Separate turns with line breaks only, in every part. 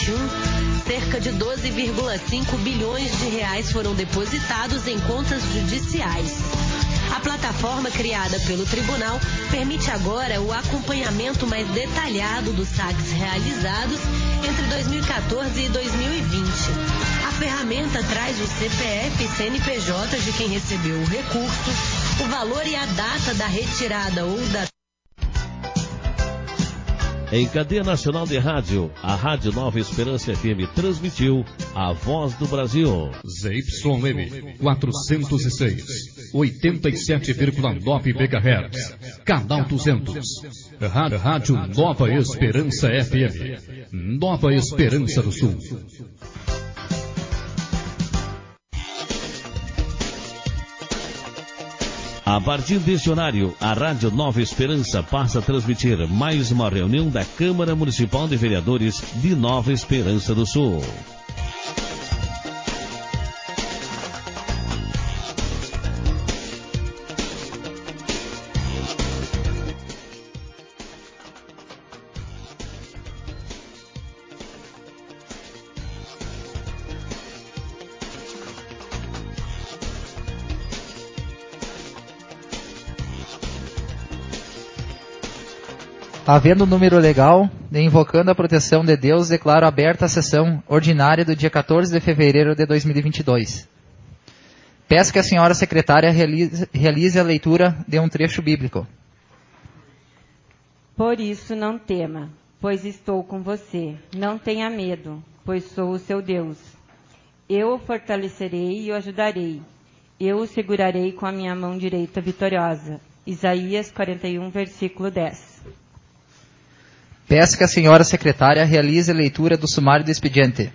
2021, cerca de 12,5 bilhões de reais foram depositados em contas judiciais. A plataforma criada pelo tribunal permite agora o acompanhamento mais detalhado dos saques realizados entre 2014 e 2020. A ferramenta traz o CPF e CNPJ de quem recebeu o recurso, o valor e a data da retirada ou da...
Em cadeia nacional de rádio, a Rádio Nova Esperança FM transmitiu A Voz do Brasil.
ZYM 406, 87,9 MHz, canal 200. Rádio Nova Esperança FM, Nova Esperança do Sul.
A partir deste horário, a Rádio Nova Esperança passa a transmitir mais uma reunião da Câmara Municipal de Vereadores de Nova Esperança do Sul.
Havendo número legal e invocando a proteção de Deus, declaro aberta a sessão ordinária do dia 14 de fevereiro de 2022. Peço que a senhora secretária realize a leitura de um trecho bíblico.
Por isso não tema, pois estou com você. Não tenha medo, pois sou o seu Deus. Eu o fortalecerei e o ajudarei. Eu o segurarei com a minha mão direita vitoriosa. Isaías 41, versículo 10.
Peço que a senhora secretária realize a leitura do sumário do expediente.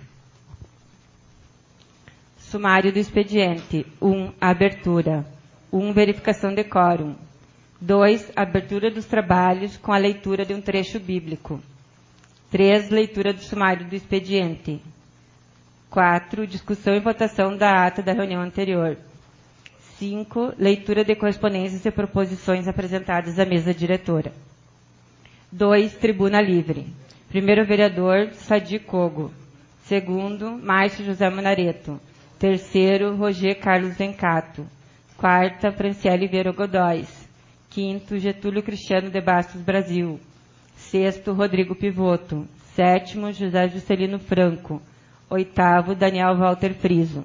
Sumário do expediente. 1. Abertura. 1. Verificação de quórum. 2. Abertura dos trabalhos com a leitura de um trecho bíblico. 3. Leitura do sumário do expediente. 4. Discussão e votação da ata da reunião anterior. 5. Leitura de correspondências e proposições apresentadas à mesa diretora. 2. Tribuna livre. Primeiro vereador, Sadi Kogo. Segundo, Márcio José Munareto. Terceiro, Roger Carlos Vencato. Quarta, Franciele Vieira Godóis. Quinto, Getúlio Cristiano de Bastos Brasil. Sexto, Rodrigo Pivoto. Sétimo, José Juscelino Franco. Oitavo, Daniel Walter Friso.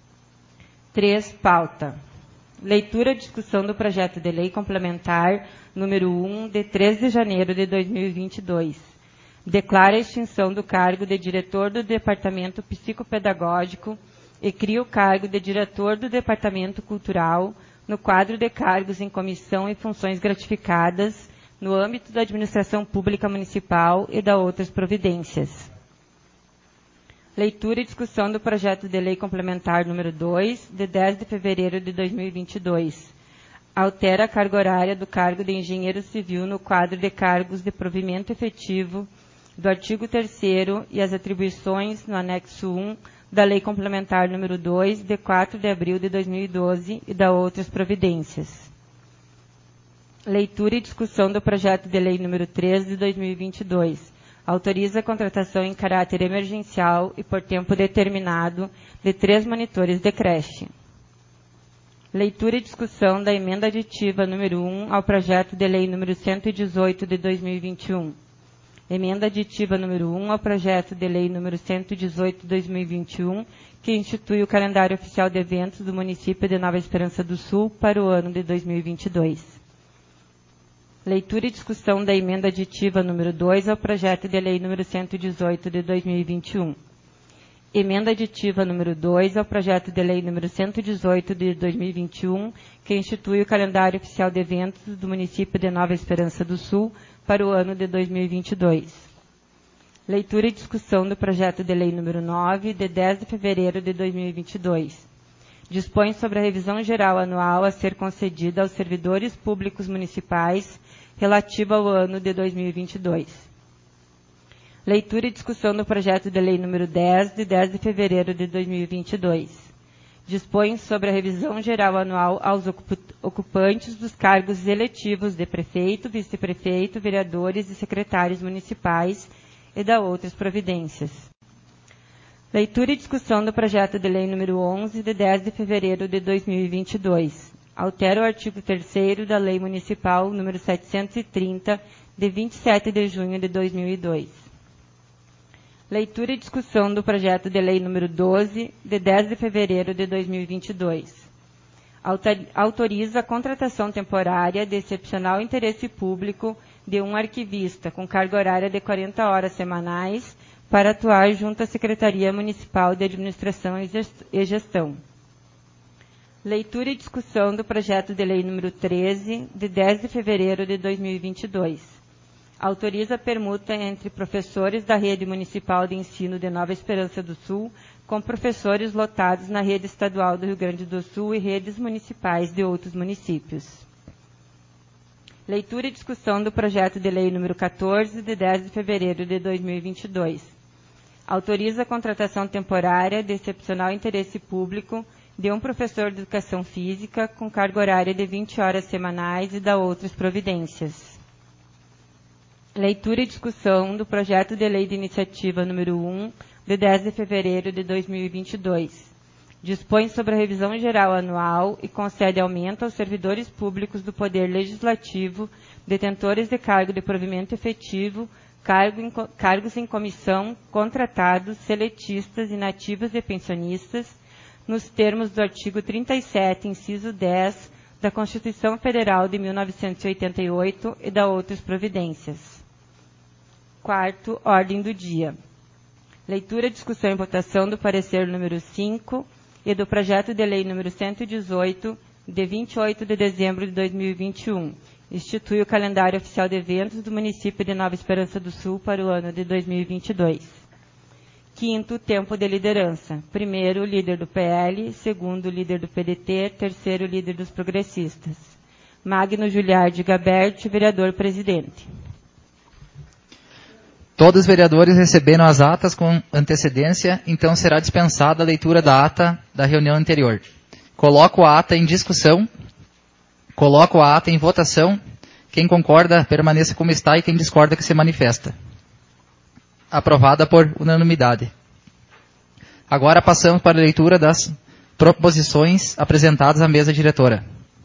3. Pauta. Leitura e discussão do projeto de lei complementar número 1, de 3 de janeiro de 2022. Declara a extinção do cargo de diretor do Departamento Psicopedagógico e cria o cargo de diretor do Departamento Cultural no quadro de cargos em comissão e funções gratificadas no âmbito da administração pública municipal e da outras providências. Leitura e discussão do projeto de lei complementar número 2, de 10 de fevereiro de 2022. Altera a carga horária do cargo de engenheiro civil no quadro de cargos de provimento efetivo do artigo 3º e as atribuições no anexo 1 da lei complementar número 2, de 4 de abril de 2012 e da outras providências. Leitura e discussão do projeto de lei número 3 de 2022. Autoriza a contratação em caráter emergencial e por tempo determinado de 3 monitores de creche. Leitura e discussão da emenda aditiva número 1 ao projeto de lei número 118 de 2021. Emenda aditiva número 1 ao projeto de lei número 118 de 2021, que institui o calendário oficial de eventos do município de Nova Esperança do Sul para o ano de 2022. Leitura e discussão da emenda aditiva número 2 ao projeto de lei número 118 de 2021. Emenda aditiva número 2 ao projeto de lei número 118 de 2021, que institui o calendário oficial de eventos do município de Nova Esperança do Sul para o ano de 2022. Leitura e discussão do projeto de lei número 9, de 10 de fevereiro de 2022. Dispõe sobre a revisão geral anual a ser concedida aos servidores públicos municipais relativa ao ano de 2022. Leitura e discussão do projeto de lei número 10, de 10 de fevereiro de 2022. Dispõe sobre a revisão geral anual aos ocupantes dos cargos eletivos de prefeito, vice-prefeito, vereadores e secretários municipais e da outras providências. Leitura e discussão do projeto de lei número 11, de 10 de fevereiro de 2022. Altera o artigo 3º da Lei Municipal número 730, de 27 de junho de 2002. Leitura e discussão do projeto de lei número 12, de 10 de fevereiro de 2022. Autoriza a contratação temporária de excepcional interesse público de um arquivista com carga horária de 40 horas semanais para atuar junto à Secretaria Municipal de Administração e Gestão. Leitura e discussão do projeto de lei número 13, de 10 de fevereiro de 2022. Autoriza a permuta entre professores da Rede Municipal de Ensino de Nova Esperança do Sul com professores lotados na Rede Estadual do Rio Grande do Sul e redes municipais de outros municípios. Leitura e discussão do projeto de lei número 14, de 10 de fevereiro de 2022. Autoriza a contratação temporária de excepcional interesse público de um professor de Educação Física com carga horária de 20 horas semanais e da outras providências. Leitura e discussão do projeto de lei de iniciativa número 1, de 10 de fevereiro de 2022. Dispõe sobre a revisão geral anual e concede aumento aos servidores públicos do Poder Legislativo, detentores de cargo de provimento efetivo, cargos em comissão, contratados, seletistas, inativos e pensionistas, nos termos do artigo 37, inciso 10, da Constituição Federal de 1988 e da outras providências. Quarto, ordem do dia. Leitura, discussão e votação do parecer número 5 e do projeto de lei número 118, de 28 de dezembro de 2021. Institui o calendário oficial de eventos do município de Nova Esperança do Sul para o ano de 2022. Quinto, tempo de liderança. Primeiro, líder do PL. Segundo, líder do PDT. Terceiro, líder dos progressistas. Magno Juliardi Gaberti, vereador-presidente.
Todos os vereadores receberam as atas com antecedência, então será dispensada a leitura da ata da reunião anterior. Coloco a ata em discussão. Coloco a ata em votação. Quem concorda, permaneça como está, e quem discorda, que se manifesta. Aprovada por unanimidade. Agora passamos para a leitura das proposições apresentadas à mesa diretora.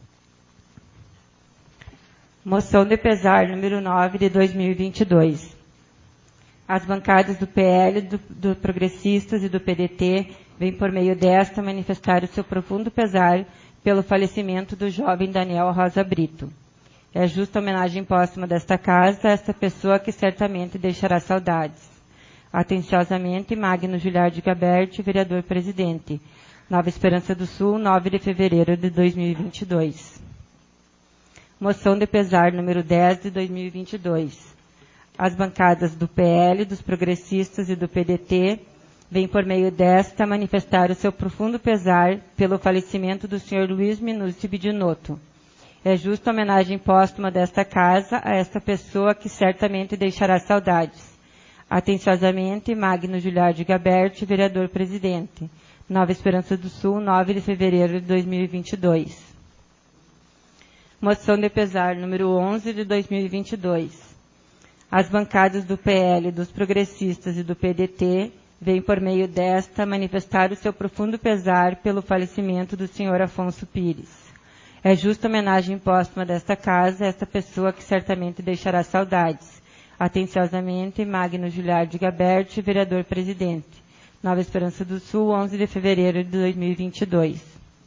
Moção de pesar número 9 de 2022. As bancadas do PL, do Progressistas e do PDT vêm por meio desta manifestar o seu profundo pesar pelo falecimento do jovem Daniel Rosa Brito. É justa homenagem póstuma desta casa a esta pessoa que certamente deixará saudades. Atenciosamente, Magno Juliardi Gaberti, vereador-presidente. Nova Esperança do Sul, 9 de fevereiro de 2022. Moção de pesar número 10 de 2022. As bancadas do PL, dos Progressistas e do PDT vêm por meio desta manifestar o seu profundo pesar pelo falecimento do Sr. Luiz Minúcio Bidinotto. É justa homenagem póstuma desta casa a esta pessoa que certamente deixará saudades. Atenciosamente, Magno Juliardi Gaberti, vereador-presidente. Nova Esperança do Sul, 9 de fevereiro de 2022. Moção de pesar número 11 de 2022. As bancadas do PL, dos Progressistas e do PDT vêm por meio desta manifestar o seu profundo pesar pelo falecimento do Sr. Afonso Pires. É justa homenagem póstuma desta casa a esta pessoa que certamente deixará saudades. Atenciosamente, Magno Juliardi Gaberti, vereador-presidente. Nova Esperança do Sul, 11 de fevereiro de 2022.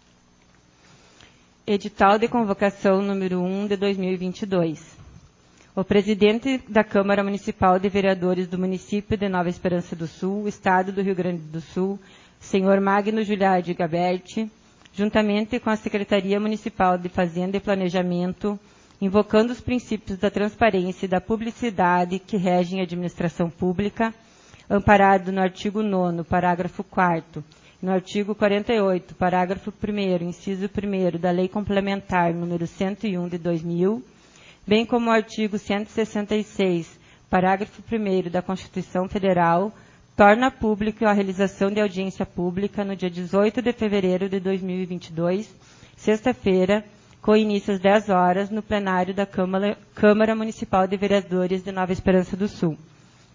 Edital de convocação número 1 de 2022. O presidente da Câmara Municipal de Vereadores do município de Nova Esperança do Sul, Estado do Rio Grande do Sul, senhor Magno Juliardi Gaberti, juntamente com a Secretaria Municipal de Fazenda e Planejamento, invocando os princípios da transparência e da publicidade que regem a administração pública, amparado no artigo 9º, parágrafo 4º, no artigo 48, parágrafo 1º, inciso 1º da Lei Complementar número 101 de 2000, bem como o artigo 166, parágrafo 1º da Constituição Federal, torna público a realização de audiência pública no dia 18 de fevereiro de 2022, sexta-feira, com início às 10 horas, no plenário da Câmara Municipal de Vereadores de Nova Esperança do Sul.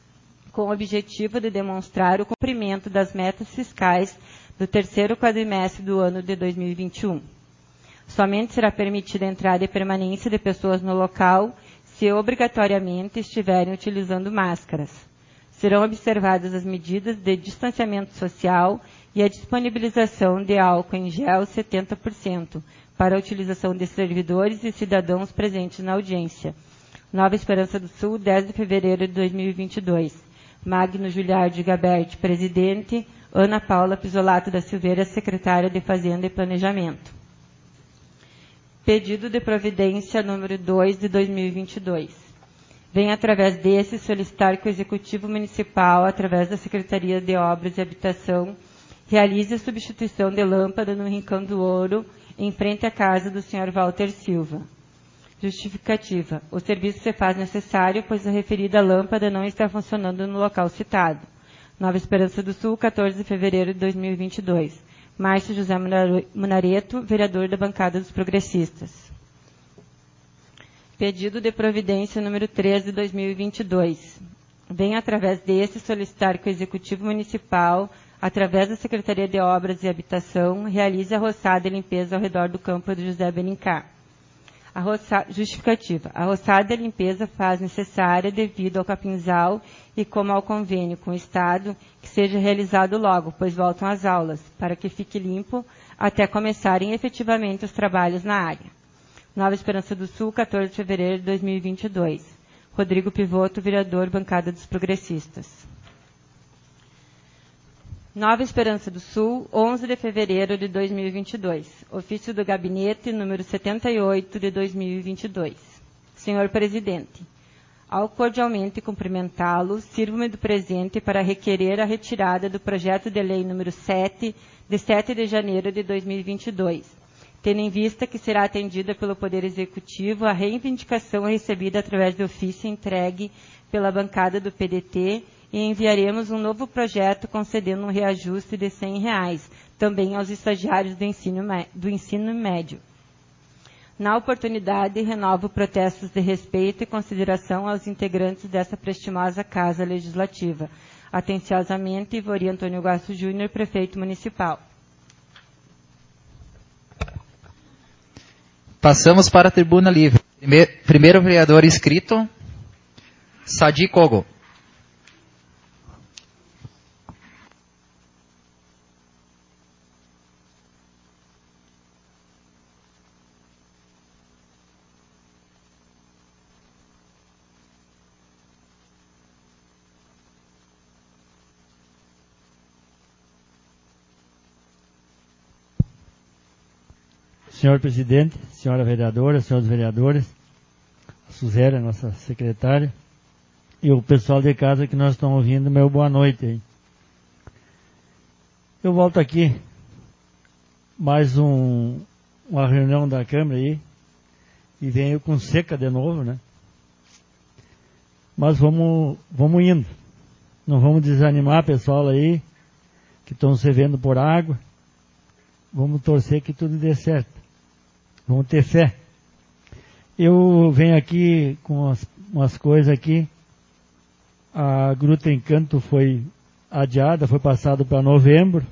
com o objetivo de demonstrar o cumprimento das metas fiscais do terceiro quadrimestre do ano de 2021. Somente será permitida a entrada e permanência de pessoas no local se obrigatoriamente estiverem utilizando máscaras. Serão observadas as medidas de distanciamento social e a disponibilização de álcool em gel 70% para a utilização de servidores e cidadãos presentes na audiência. Nova Esperança do Sul, 10 de fevereiro de 2022. Magno Juliardi Gaberti, presidente. Ana Paula Pisolato da Silveira, secretária de Fazenda e Planejamento. Pedido de providência número 2 de 2022. Vem através desse solicitar que o Executivo Municipal, através da Secretaria de Obras e Habitação, realize a substituição de lâmpada no Rincão do Ouro, em frente à casa do Sr. Walter Silva. Justificativa. O serviço se faz necessário, pois a referida lâmpada não está funcionando no local citado. Nova Esperança do Sul, 14 de fevereiro de 2022. Márcio José Munareto, vereador da bancada dos progressistas. Pedido de providência número 3 de 2022. Vem através desse solicitar que o Executivo Municipal, através da Secretaria de Obras e Habitação, realize a roçada e limpeza ao redor do campo de José Benincá. Justificativa. A roçada e a limpeza faz necessária devido ao capinzal e como ao convênio com o Estado, que seja realizado logo, pois voltam às aulas, para que fique limpo até começarem efetivamente os trabalhos na área. Nova Esperança do Sul, 14 de fevereiro de 2022. Rodrigo Pivoto, vereador, bancada dos progressistas. Nova Esperança do Sul, 11 de fevereiro de 2022. Ofício do Gabinete, número 78 de 2022. Senhor Presidente, ao cordialmente cumprimentá-lo, sirvo-me do presente para requerer a retirada do projeto de lei número 7, de 7 de janeiro de 2022, tendo em vista que será atendida pelo Poder Executivo a reivindicação recebida através de ofício entregue pela bancada do PDT e enviaremos um novo projeto concedendo um reajuste de R$100, também aos estagiários do ensino médio. Na oportunidade, renovo protestos de respeito e consideração aos integrantes dessa prestimosa Casa Legislativa. Atenciosamente, Ivori Antônio Gasso Júnior, Prefeito Municipal.
Passamos para a tribuna livre. Primeiro vereador inscrito, Sadi Kogo.
Senhor presidente, senhora vereadora, senhores vereadores, a Suzera, nossa secretária, e o pessoal de casa que nós estamos ouvindo, meu boa noite aí. Eu volto aqui, mais uma reunião da Câmara aí, e venho com seca de novo, né? Mas vamos indo. Não vamos desanimar, pessoal aí, que estão se vendo por água. Vamos torcer que tudo dê certo. Vamos ter fé. Eu venho aqui com umas coisas aqui. A Gruta Encanto foi adiada, foi passado para novembro.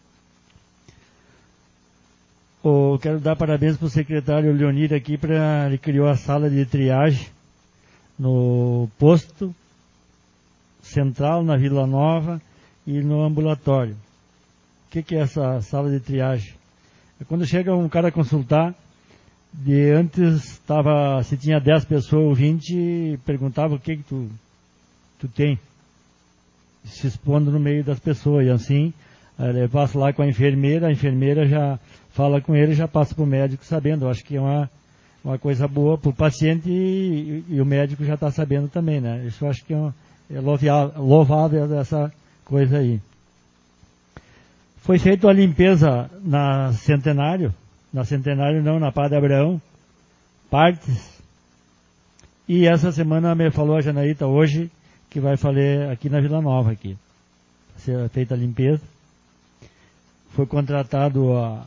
Quero dar parabéns para o secretário Leonir aqui, ele criou a sala de triagem no posto central, na Vila Nova e no ambulatório. O que é essa sala de triagem? É quando chega um cara consultar, antes se tinha 10 pessoas ou 20, perguntava o que tu tem, se expondo no meio das pessoas, e assim, ele passa lá com a enfermeira já fala com ele e já passa para o médico sabendo. Eu acho que é uma coisa boa para o paciente e o médico já está sabendo também, né? Isso eu acho que é louvável essa coisa aí. Foi feita a limpeza na Centenário não, na Padre Abraão, partes. E essa semana me falou a Janaíta hoje que vai fazer aqui na Vila Nova, aqui. Vai ser feita a limpeza. Foi contratado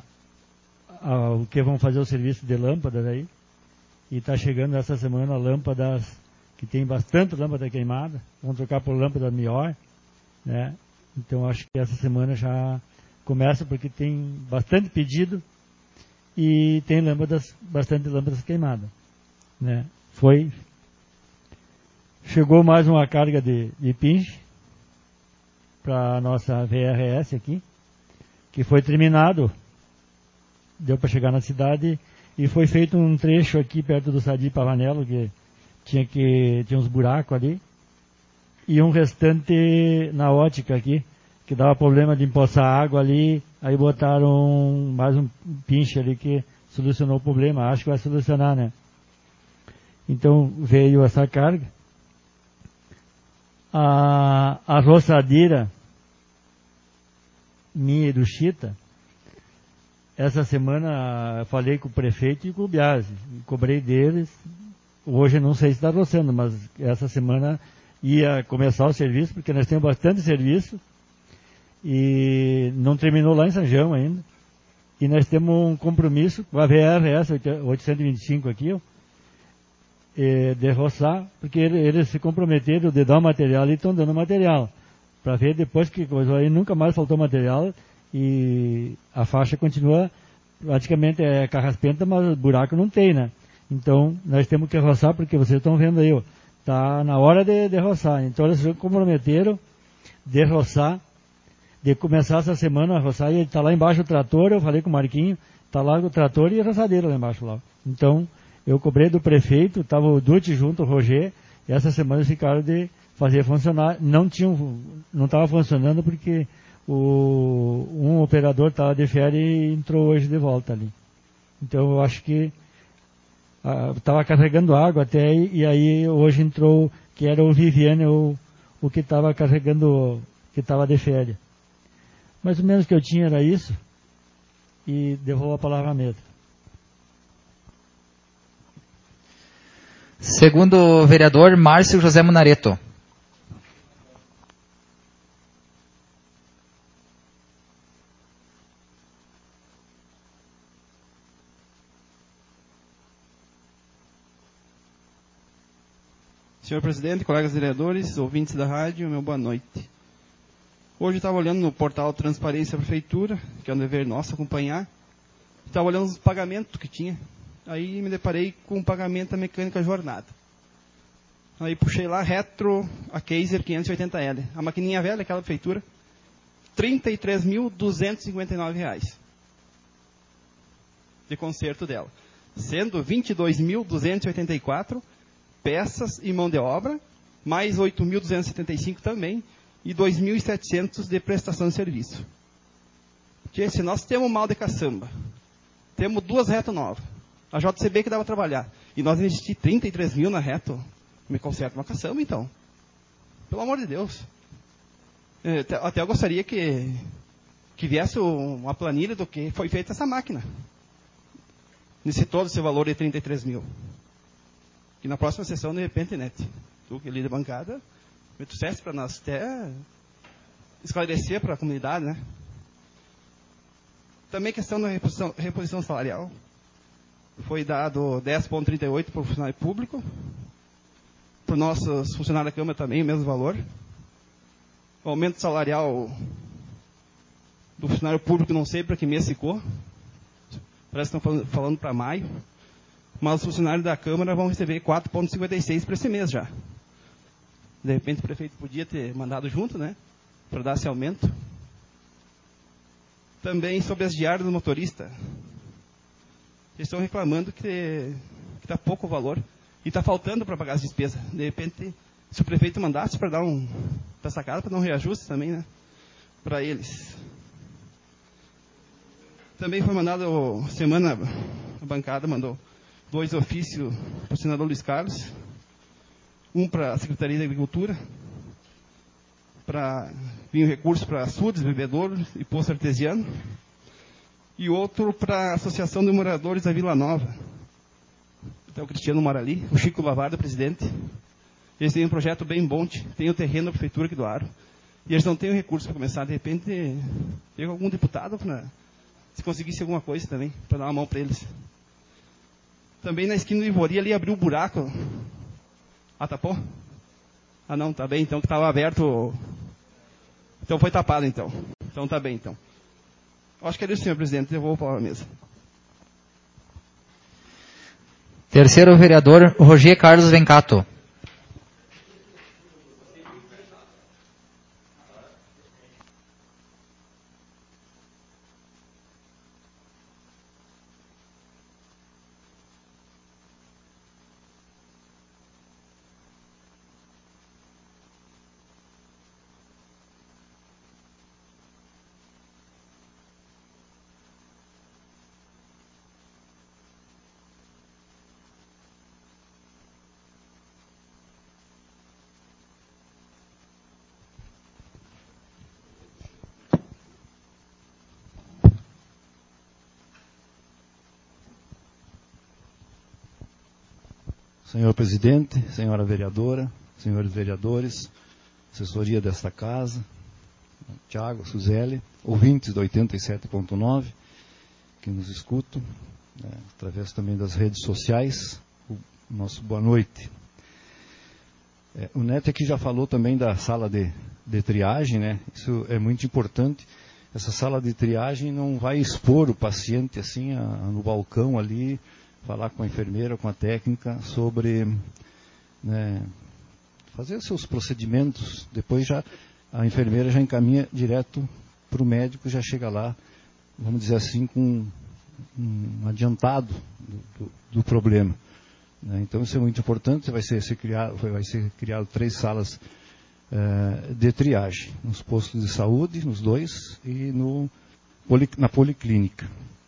o que vão fazer o serviço de lâmpadas aí. E está chegando essa semana lâmpadas que tem bastante lâmpada queimada, vão trocar por lâmpada melhor, né? Então acho que essa semana já começa, porque tem bastante pedido e tem bastante lâmpadas queimadas, né? Chegou mais uma carga de pinche para a nossa VRS aqui, que foi terminado, deu para chegar na cidade, e foi feito um trecho aqui perto do Sadi Pavanello, que tinha uns buracos ali, e um restante na ótica aqui, que dava problema de empoçar água ali, aí botaram mais um pinche ali que solucionou o problema, acho que vai solucionar, né? Então veio essa carga. A roçadeira minha e do Chita, essa semana falei com o prefeito e com o Biasi, cobrei deles. Hoje não sei se está roçando, mas essa semana ia começar o serviço, porque nós temos bastante serviço e não terminou lá em São João ainda. E nós temos um compromisso com a VRS 825 aqui, ó, de roçar, porque eles se comprometeram de dar o material e estão dando material. Para ver depois que coisa aí nunca mais faltou material e a faixa continua praticamente carraspenta, mas buraco não tem, né? Então nós temos que roçar, porque vocês estão vendo aí, ó, tá na hora de roçar. Então eles se comprometeram de roçar, de começar essa semana a roçar, e está lá embaixo o trator, eu falei com o Marquinho, está lá o trator e a roçadeira lá embaixo lá. Então eu cobrei do prefeito, estava o Dutti junto, o Roger, e essa semana eles ficaram de fazer funcionar. Não estava funcionando porque um operador estava de férias e entrou hoje de volta ali. Então eu acho que estava carregando água até, e aí hoje entrou, que era o Viviane, o que estava carregando, que estava de férias. Mais ou menos o que eu tinha era isso, e devolvo a palavra à mesa.
Segundo o vereador Márcio José Munareto.
Senhor presidente, colegas vereadores, ouvintes da rádio, meu boa noite. Hoje eu estava olhando no portal Transparência da Prefeitura, que é um dever nosso acompanhar, estava olhando os pagamentos que tinha. Aí me deparei com o pagamento da mecânica jornada. Aí puxei lá, retro, a Kaiser 580L. A maquininha velha, aquela prefeitura, R$ 33.259 de conserto dela. Sendo 22.284 peças e mão de obra, mais 8.275 também, e 2.700 de prestação de serviço. Porque se nós temos mal de caçamba, temos 2 reto novas, a JCB que dava a trabalhar, e nós investimos 33 mil na reto, me conserta uma caçamba então. Pelo amor de Deus. Até eu gostaria que viesse uma planilha do que foi feita essa máquina. Nesse todo esse valor de 33 mil. E na próxima sessão, de repente, né, tu que líder bancada, me trouxesse para nós até esclarecer para a comunidade, né? Também questão da reposição salarial. Foi dado 10,38 para o funcionário público. Para os nossos funcionários da Câmara também, o mesmo valor. O aumento salarial do funcionário público, não sei para que mês ficou. Parece que estão falando para maio. Mas os funcionários da Câmara vão receber 4,56 para esse mês já. De repente o prefeito podia ter mandado junto, né? Para dar esse aumento. Também sobre as diárias do motorista. Eles estão reclamando que está pouco o valor e está faltando para pagar as despesas. De repente, se o prefeito mandasse para dar para essa casa, para dar um reajuste também, né? Para eles. Também foi mandado, semana, a bancada mandou 2 ofícios para o senador Luiz Carlos, um para a Secretaria da Agricultura, para vir um recurso para açudes, bebedouros e poço artesiano, e outro para a Associação de Moradores da Vila Nova. Então o Cristiano mora ali, o Chico Bavardo, presidente. Eles têm um projeto bem bom, tem o terreno da prefeitura aqui do Aro, e eles não têm o recurso para começar. De repente, tem algum deputado para, se conseguisse alguma coisa também, para dar uma mão para eles. Também na esquina do Ivori ali abriu um buraco Ah, tapou? Ah, não, tá bem, então que estava aberto. Então foi tapado, então. Então tá bem, então. Acho que é isso, senhor presidente. Eu vou para a mesa.
Terceiro vereador, Roger Carlos Vencato.
Senhor presidente, senhora vereadora, senhores vereadores, assessoria desta casa, Tiago, Suzeli, ouvintes do 87.9, que nos escutam, através também das redes sociais, o nosso boa noite. O Neto aqui já falou também da sala de triagem, né? Isso é muito importante. Essa sala de triagem não vai expor o paciente assim no balcão ali, falar com a enfermeira, com a técnica, sobre, né, fazer os seus procedimentos. Depois a enfermeira já encaminha direto para o médico, já chega lá, vamos dizer assim, com um adiantado do problema. Né? Então isso é muito importante. Vai ser criado 3 salas de triagem, nos postos de saúde, nos 2, e na policlínica.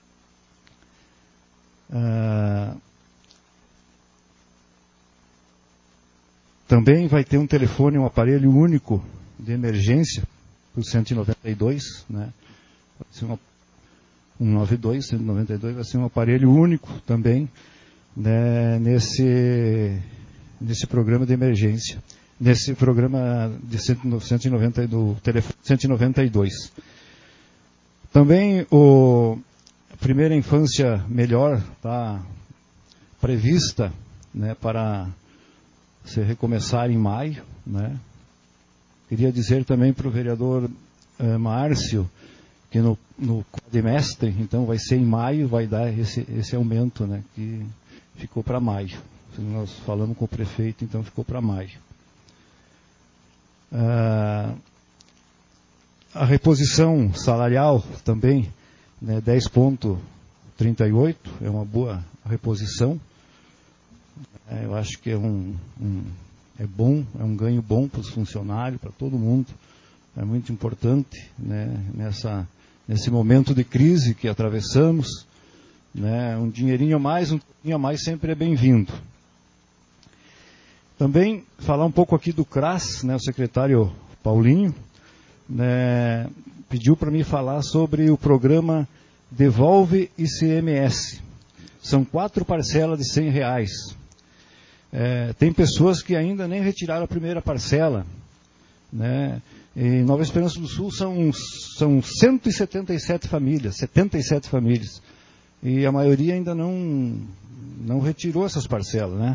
Também vai ter um telefone, um aparelho único de emergência para o 192, né? Vai ser 192, 192 vai ser um aparelho único também, né, nesse programa de emergência, nesse programa de 190, do telefone 192. Também a primeira infância melhor está prevista, né, para se recomeçar em maio, né? Queria dizer também para o vereador Márcio que no quadrimestre, então vai ser em maio, vai dar esse aumento, né, que ficou para maio. Nós falamos com o prefeito, então ficou para maio. A reposição salarial também, né, 10,38, é uma boa reposição. Eu acho que é bom, é um ganho bom para os funcionários, para todo mundo. É muito importante, né, nesse momento de crise que atravessamos, né, um dinheirinho a mais, um pouquinho a mais sempre é bem-vindo. Também falar um pouco aqui do CRAS, né, o secretário Paulinho, né, pediu para mim falar sobre o programa Devolve ICMS. São 4 parcelas de R$100. Tem pessoas que ainda nem retiraram a primeira parcela, né? Em Nova Esperança do Sul são 177 famílias, 77 famílias, e a maioria ainda não retirou essas parcelas, né?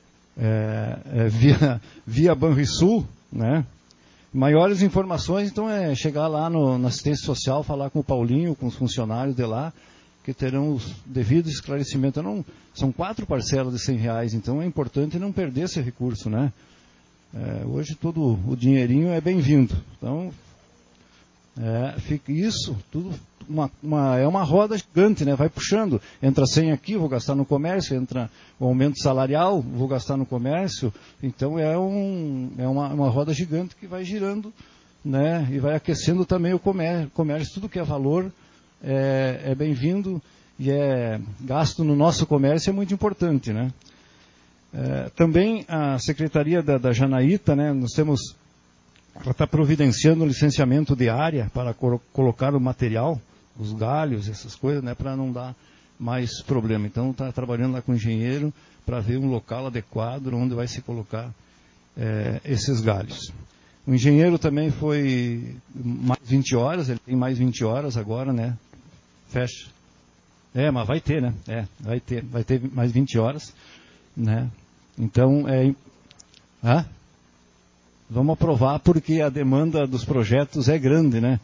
Via Banrisul, né? Maiores informações, então, chegar lá na assistência social, falar com o Paulinho, com os funcionários de lá, que terão os devidos esclarecimentos. São 4 parcelas de R$100, então é importante não perder esse recurso, né? Hoje todo o dinheirinho é bem-vindo. Então, fica isso, tudo é uma roda gigante, né? Vai puxando. Entra 100 aqui, vou gastar no comércio, entra o aumento salarial, vou gastar no comércio. Então é uma roda gigante que vai girando, né? E vai aquecendo também o comércio. Tudo que é valor é bem-vindo e gasto no nosso comércio é muito importante, né? Também a Secretaria da Janaíta, né, ela está providenciando o licenciamento de área para colocar o material, os galhos, essas coisas, né, para não dar mais problema. Então está trabalhando lá com o engenheiro para ver um local adequado onde vai se colocar esses galhos. O engenheiro também foi mais 20 horas, ele tem mais 20 horas agora, né? Fecha. Mas vai ter, né? Vai ter mais 20 horas, né? Então, Vamos aprovar porque a demanda dos projetos é grande, né?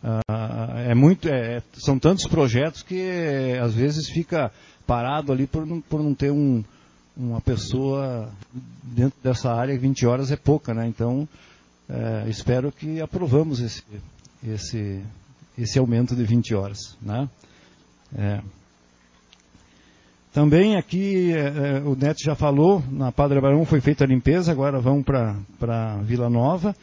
São tantos projetos que às vezes fica parado ali por não ter uma pessoa dentro dessa área. 20 horas é pouca, né? Então, espero que aprovamos esse aumento de 20 horas, né? Também aqui, o Neto já falou, na Padre Abraão foi feita a limpeza, agora vamos para Vila Nova.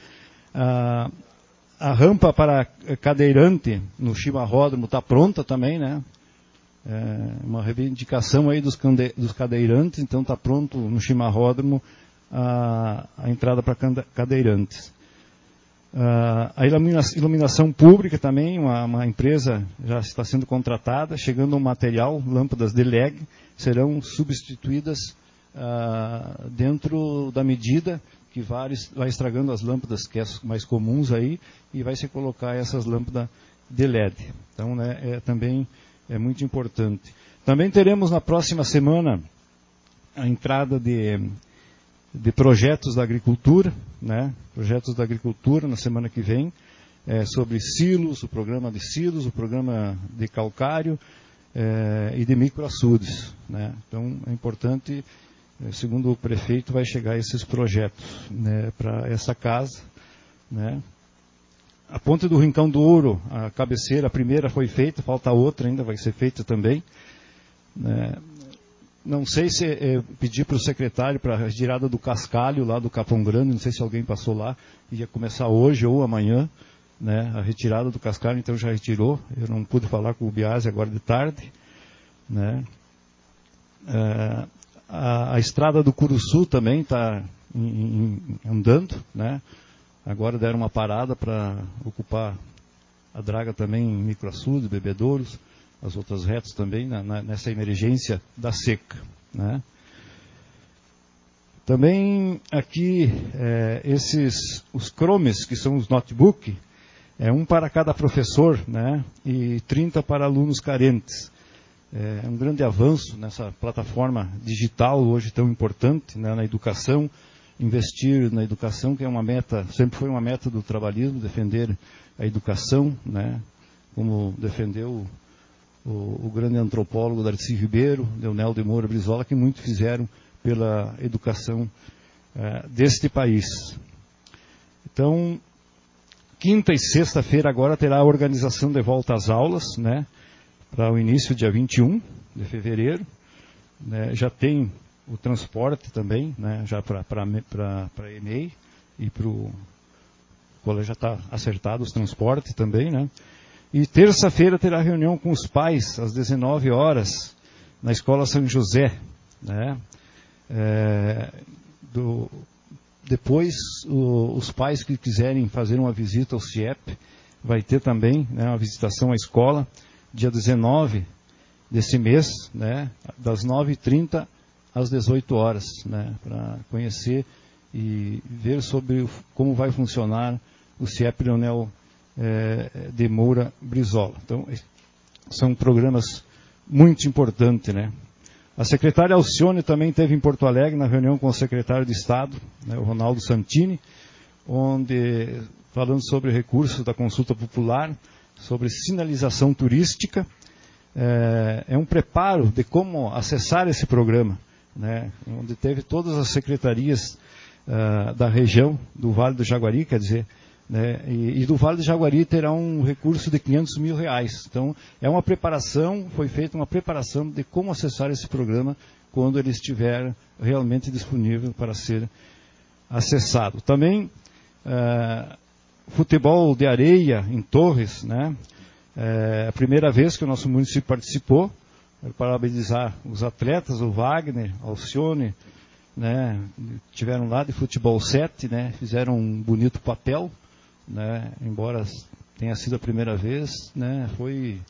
A rampa para cadeirante no chimarródromo está pronta também, né? Uma reivindicação aí dos cadeirantes, então está pronto no chimarródromo a entrada para cadeirantes. A iluminação pública também, uma empresa já está sendo contratada, chegando um material, lâmpadas de LED, serão substituídas dentro da medida que vai estragando as lâmpadas que são mais comuns aí, e vai se colocar essas lâmpadas de LED. Então, né, também é muito importante. Também teremos na próxima semana a entrada de projetos da agricultura, né? Projetos da agricultura na semana que vem, sobre silos, o programa de silos, o programa de calcário e de microaçudes, né? Então é importante, segundo o prefeito, vai chegar esses projetos, né, para essa casa, né? A ponte do Rincão do Ouro, a cabeceira, a primeira foi feita, falta outra ainda, vai ser feita também, né? Não sei se pedir para o secretário para a retirada do cascalho lá do Capão Grande, não sei se alguém passou lá, ia começar hoje ou amanhã, né, a retirada do cascalho, então já retirou. Eu não pude falar com o Biase agora de tarde, né. A estrada do Curuçu também está andando, né. Agora deram uma parada para ocupar a draga também em microaçudes, bebedouros, as outras retas também, nessa emergência da seca, né? Também aqui, os Chromes, que são os notebooks, um para cada professor, né? E 30 para alunos carentes. É um grande avanço nessa plataforma digital hoje tão importante, né, na educação, investir na educação, que é uma meta, sempre foi uma meta do trabalhismo, defender a educação, né? Como defendeu o grande antropólogo Darcy Ribeiro, Leonel de Moura Brizola, que muito fizeram pela educação deste país. Então, quinta e sexta-feira agora terá a organização de volta às aulas, né, para o início dia 21 de fevereiro. Né, já tem o transporte também, né, já para a EMEI e para o colégio já está acertado os transportes também, né. E terça-feira terá reunião com os pais, às 19 horas, na Escola São José, né? Depois, os pais que quiserem fazer uma visita ao CIEP, vai ter também, né, uma visitação à escola, dia 19 desse mês, né, das 9h30 às 18 horas, né, para conhecer e ver sobre como vai funcionar o CIEP Leonel de Moura Brizola. Então, são programas muito importantes, né? A secretária Alcione também esteve em Porto Alegre na reunião com o secretário de Estado, né, o Ronaldo Santini, onde, falando sobre recursos da consulta popular, sobre sinalização turística, um preparo de como acessar esse programa, né, onde teve todas as secretarias da região do Vale do Jaguari, quer dizer, né, e do Vale do Jaguari terá um recurso de R$500 mil. Então, é uma preparação, foi feita uma preparação de como acessar esse programa quando ele estiver realmente disponível para ser acessado. Também, futebol de areia em Torres, né, a primeira vez que o nosso município participou. Quero parabenizar os atletas, o Wagner, Alcione, né, tiveram lá de futebol 7, né, fizeram um bonito papel, né, embora tenha sido a primeira vez, né, foi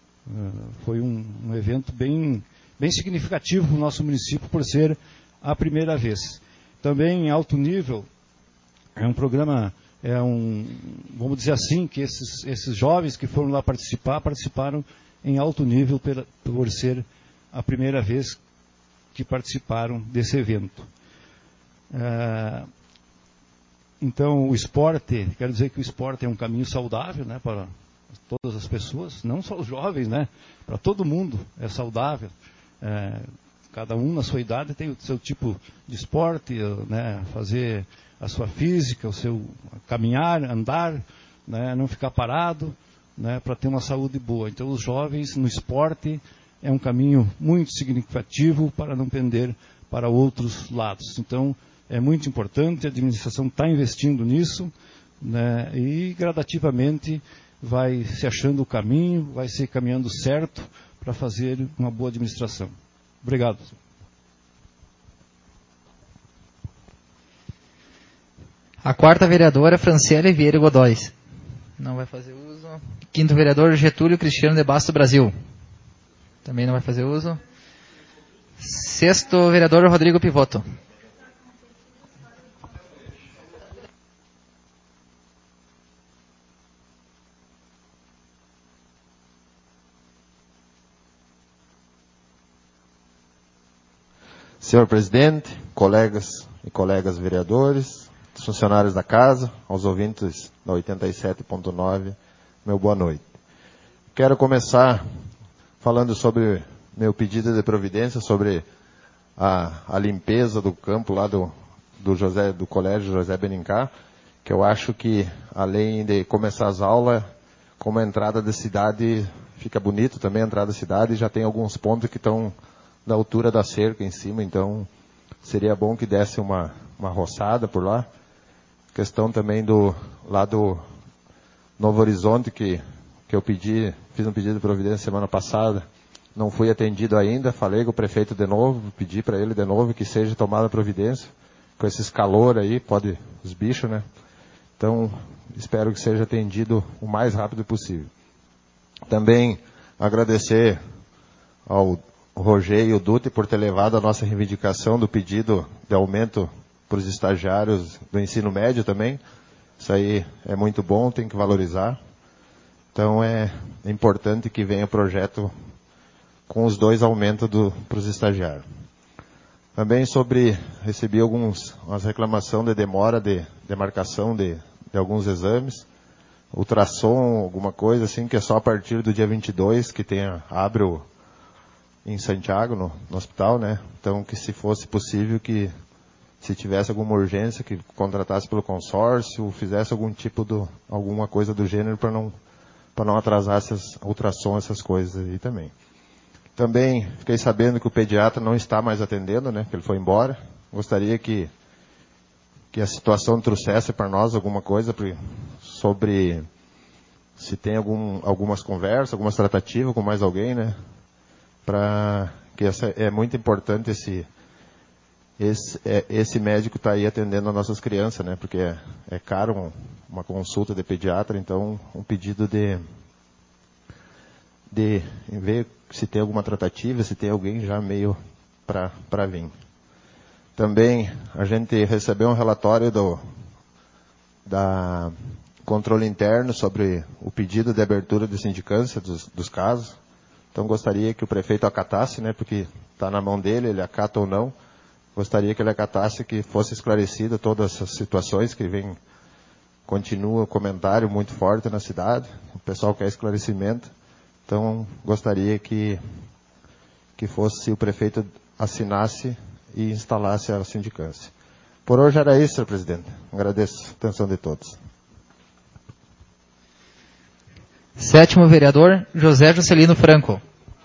um evento bem significativo para o nosso município por ser a primeira vez. Também em alto nível, é um programa, vamos dizer assim, que esses jovens que foram lá participaram em alto nível por ser a primeira vez que participaram desse evento. Então, o esporte, quero dizer que o esporte é um caminho saudável, né, para todas as pessoas, não só os jovens, né, para todo mundo é saudável. Cada um na sua idade tem o seu tipo de esporte, né, fazer a sua física, o seu caminhar, andar, né, não ficar parado, né, para ter uma saúde boa. Então, os jovens no esporte é um caminho muito significativo para não pender para outros lados. Então, é muito importante, a administração está investindo nisso, né, e gradativamente vai se achando o caminho, vai se caminhando certo para fazer uma boa administração. Obrigado.
A quarta vereadora, Franciele Vieira Godóis. Não vai fazer uso. Quinto vereador, Getúlio Cristiano de Basto Brasil. Também não vai fazer uso. Sexto vereador, Rodrigo Pivoto.
Senhor presidente, colegas e colegas vereadores, funcionários da casa, aos ouvintes da 87.9, meu boa noite. Quero começar falando sobre meu pedido de providência sobre a limpeza do campo lá do Colégio José Benincá, que eu acho que, além de começar as aulas, como a entrada da cidade fica bonito também a entrada da cidade, já tem alguns pontos que estão da altura da cerca em cima, então seria bom que desse uma roçada por lá. Questão também do Novo Horizonte, que eu fiz um pedido de providência semana passada, não fui atendido ainda, falei com o prefeito de novo, pedi para ele de novo que seja tomada providência, com esses calor aí, os bichos, né? Então, espero que seja atendido o mais rápido possível. Também agradecer ao Roger e o Dutti por ter levado a nossa reivindicação do pedido de aumento para os estagiários do ensino médio também. Isso aí é muito bom, tem que valorizar. Então é importante que venha o projeto com os 2 aumentos para os estagiários. Também recebi umas reclamações de demora de marcação de alguns exames. Ultrassom, alguma coisa assim, que é só a partir do dia 22 que abre em Santiago, no hospital, né? Então, que se fosse possível que, se tivesse alguma urgência, que contratasse pelo consórcio, fizesse alguma coisa do gênero para não atrasar essas ultrassons, essas coisas aí também. Também fiquei sabendo que o pediatra não está mais atendendo, né? Que ele foi embora. Gostaria que a situação trouxesse para nós alguma coisa sobre se tem algumas conversas, algumas tratativas com mais alguém, né? Que é muito importante esse médico está aí atendendo as nossas crianças, né? Porque é caro uma consulta de pediatra, então um pedido de ver se tem alguma tratativa, se tem alguém já meio para vir. Também a gente recebeu um relatório da controle interno sobre o pedido de abertura de sindicância dos casos. Então gostaria que o prefeito acatasse, né, porque está na mão dele, ele acata ou não. Gostaria que ele acatasse, que fosse esclarecida todas essas situações que continua o comentário muito forte na cidade. O pessoal quer esclarecimento. Então gostaria que o prefeito assinasse e instalasse a sindicância. Por hoje era isso, senhor presidente. Agradeço a atenção de todos.
Sétimo vereador, José Juscelino Franco.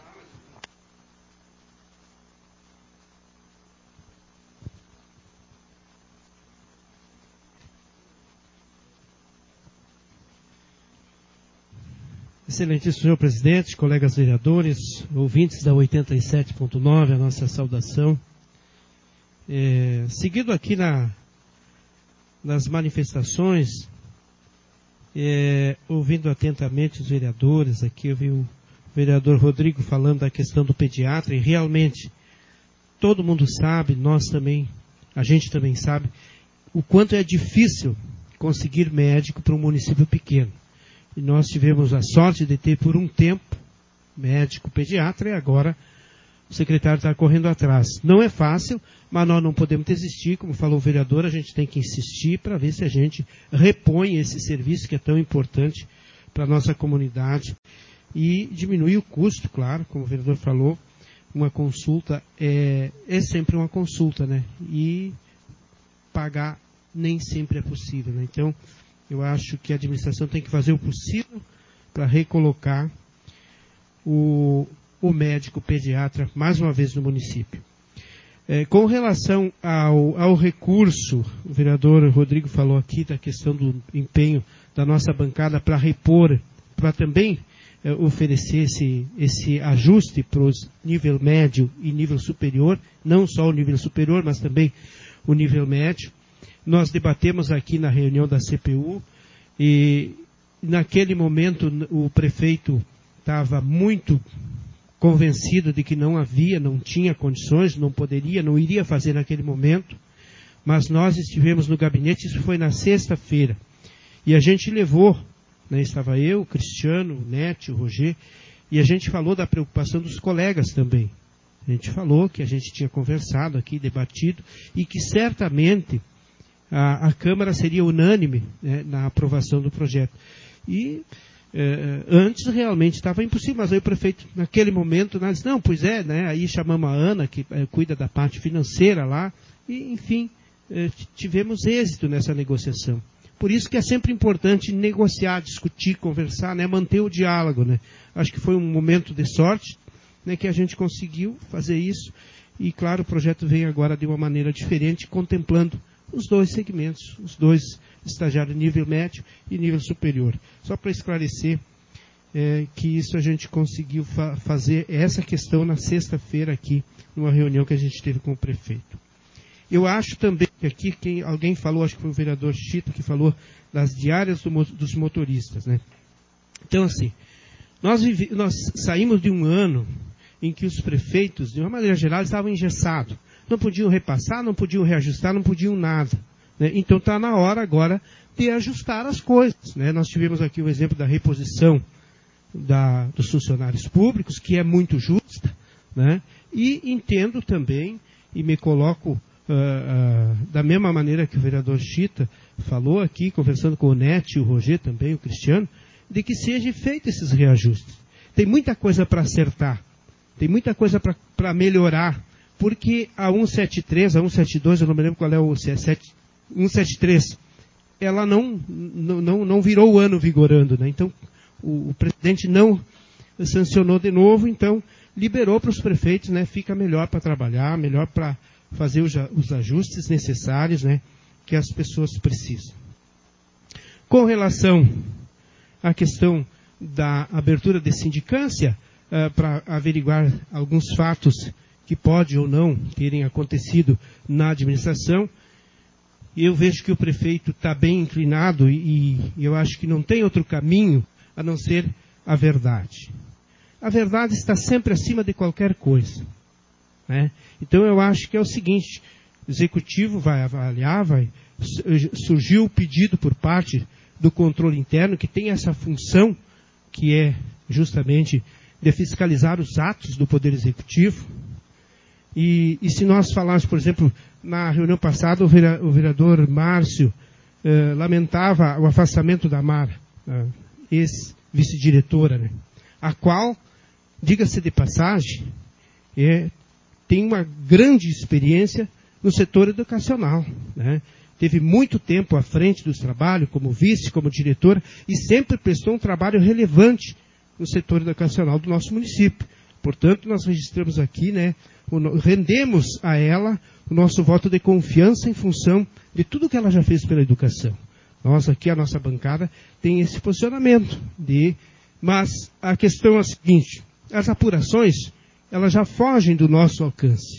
Excelentíssimo senhor presidente, colegas vereadores, ouvintes da 87.9, a nossa saudação. Seguindo aqui nas manifestações, ouvindo atentamente os vereadores aqui, eu vi o vereador Rodrigo falando da questão do pediatra, e realmente todo mundo sabe, nós também, a gente também sabe, o quanto é difícil conseguir médico para um município pequeno. E nós tivemos a sorte de ter por um tempo médico pediatra, e agora o secretário está correndo atrás. Não é fácil, mas nós não podemos desistir, como falou o vereador, a gente tem que insistir para ver se a gente repõe esse serviço que é tão importante para a nossa comunidade e diminuir o custo, claro, como o vereador falou, uma consulta é sempre uma consulta, né? E pagar nem sempre é possível, né? Então, eu acho que a administração tem que fazer o possível para recolocar o médico pediatra mais uma vez no município. Com relação ao recurso, o vereador Rodrigo falou aqui da questão do empenho da nossa bancada para repor, para também oferecer esse ajuste para os nível médio e nível superior, não só o nível superior, mas também o nível médio. Nós debatemos aqui na reunião da CPU e naquele momento o prefeito estava muito convencido de que não tinha condições, não poderia, não iria fazer naquele momento, mas nós estivemos no gabinete, isso foi na sexta-feira, e a gente levou, né, estava eu, o Cristiano, o Neto, o Roger, e a gente falou da preocupação dos colegas também. A gente falou que a gente tinha conversado aqui, debatido, e que certamente a Câmara seria unânime, né, na aprovação do projeto. E antes realmente estava impossível, mas aí o prefeito, naquele momento, nós disse, não, pois é, né, aí chamamos a Ana, que cuida da parte financeira lá, e enfim, tivemos êxito nessa negociação. Por isso que é sempre importante negociar, discutir, conversar, né, manter o diálogo, né. Acho que foi um momento de sorte, né, que a gente conseguiu fazer isso, e claro, o projeto vem agora de uma maneira diferente, contemplando os dois segmentos, os dois estagiários nível médio e nível superior. Só para esclarecer que isso a gente conseguiu fazer essa questão na sexta-feira aqui, numa reunião que a gente teve com o prefeito. Eu acho também que aqui, alguém falou, acho que foi o vereador Chito, que falou das diárias dos motoristas, né? Então, assim, nós saímos de um ano em que os prefeitos, de uma maneira geral, estavam engessados. Não podiam repassar, não podiam reajustar, não podiam nada, né? Então está na hora agora de ajustar as coisas, né? Nós tivemos aqui o exemplo da reposição dos funcionários públicos, que é muito justa, né? E entendo também, e me coloco da mesma maneira que o vereador Chita falou aqui, conversando com o Neto, o Roger também, o Cristiano, de que seja feito esses reajustes. Tem muita coisa para acertar, tem muita coisa para melhorar, porque a 173, a 172, eu não me lembro qual é o 173, ela não virou o ano vigorando, né? Então, o presidente não sancionou de novo, então liberou para os prefeitos, né? Fica melhor para trabalhar, melhor para fazer os ajustes necessários, né? Que as pessoas precisam. Com relação à questão da abertura de sindicância, para averiguar alguns fatos que pode ou não terem acontecido na administração, eu vejo que o prefeito está bem inclinado e eu acho que não tem outro caminho a não ser a verdade. A verdade está sempre acima de qualquer coisa, né? Então eu acho que é o seguinte, o executivo vai avaliar, surgiu o pedido por parte do controle interno, que tem essa função, que é justamente de fiscalizar os atos do Poder Executivo. E se nós falarmos, por exemplo, na reunião passada, o vereador Márcio lamentava o afastamento da Mara, ex-vice-diretora, né? A qual, diga-se de passagem, tem uma grande experiência no setor educacional, né? Teve muito tempo à frente dos trabalhos, como vice, como diretora, e sempre prestou um trabalho relevante no setor educacional do nosso município. Portanto, nós registramos aqui, né, rendemos a ela o nosso voto de confiança em função de tudo que ela já fez pela educação. Nós aqui, a nossa bancada, tem esse posicionamento. Mas a questão é a seguinte, as apurações, elas já fogem do nosso alcance.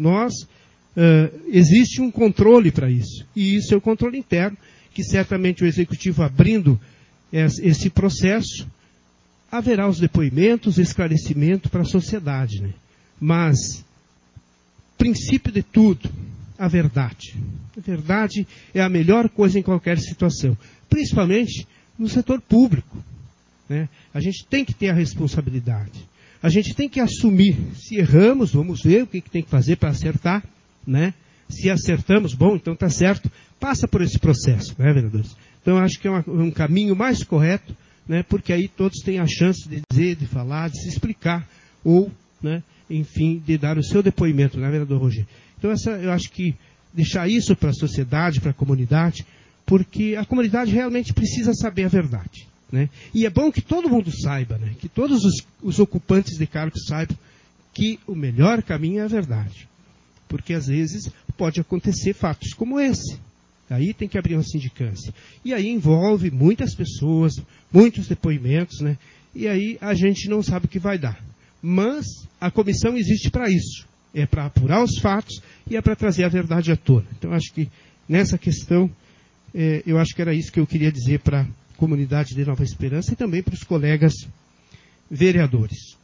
Existe um controle para isso. E isso é o controle interno, que certamente o Executivo abrindo esse processo, haverá os depoimentos, esclarecimento para a sociedade, né? Mas, princípio de tudo, a verdade. A verdade é a melhor coisa em qualquer situação, principalmente no setor público, né? A gente tem que ter a responsabilidade. a gente tem que assumir. Se erramos, vamos ver o que tem que fazer para acertar, né? Se acertamos, bom, então está certo. Passa por esse processo, né, vereadores? Então, eu acho que é um caminho mais correto, né? Porque aí todos têm a chance de dizer, de falar, de se explicar, ou, né, enfim, de dar o seu depoimento, né, vereador Roger? Então, eu acho que deixar isso para a sociedade, para a comunidade, porque a comunidade realmente precisa saber a verdade, né? E é bom que todo mundo saiba, né? Que todos os ocupantes de cargos saibam que o melhor caminho é a verdade. Porque, às vezes, pode acontecer fatos como esse. Aí tem que abrir uma sindicância. E aí envolve muitas pessoas, muitos depoimentos, né? E aí a gente não sabe o que vai dar. Mas a comissão existe para isso. É para apurar os fatos e é para trazer a verdade à tona. Então, acho que nessa questão, eu acho que era isso que eu queria dizer para a comunidade de Nova Esperança e também para os colegas vereadores.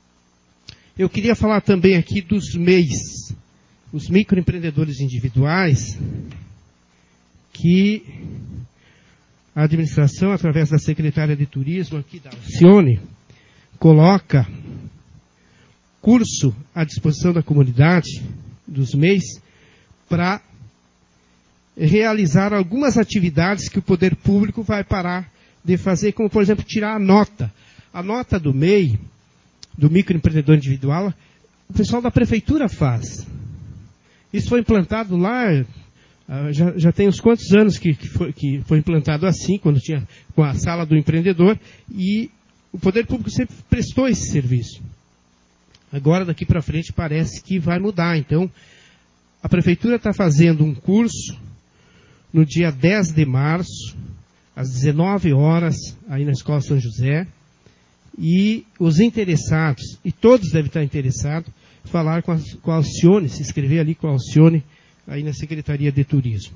Eu queria falar também aqui dos MEIs, os microempreendedores individuais, que a administração, através da secretária de Turismo aqui da Alcione, coloca curso à disposição da comunidade, dos MEIs, para realizar algumas atividades que o poder público vai parar de fazer, como, por exemplo, tirar a nota. A nota do MEI, do microempreendedor individual, o pessoal da prefeitura faz. Isso foi implantado lá, já tem uns quantos anos que foi implantado assim, quando tinha com a sala do empreendedor, e o poder público sempre prestou esse serviço. Agora, daqui para frente, parece que vai mudar. Então, a prefeitura está fazendo um curso no dia 10 de março, às 19 horas, aí na Escola São José, e os interessados, e todos devem estar interessados, falar com a Alcione, se inscrever ali com a Alcione, aí na Secretaria de Turismo.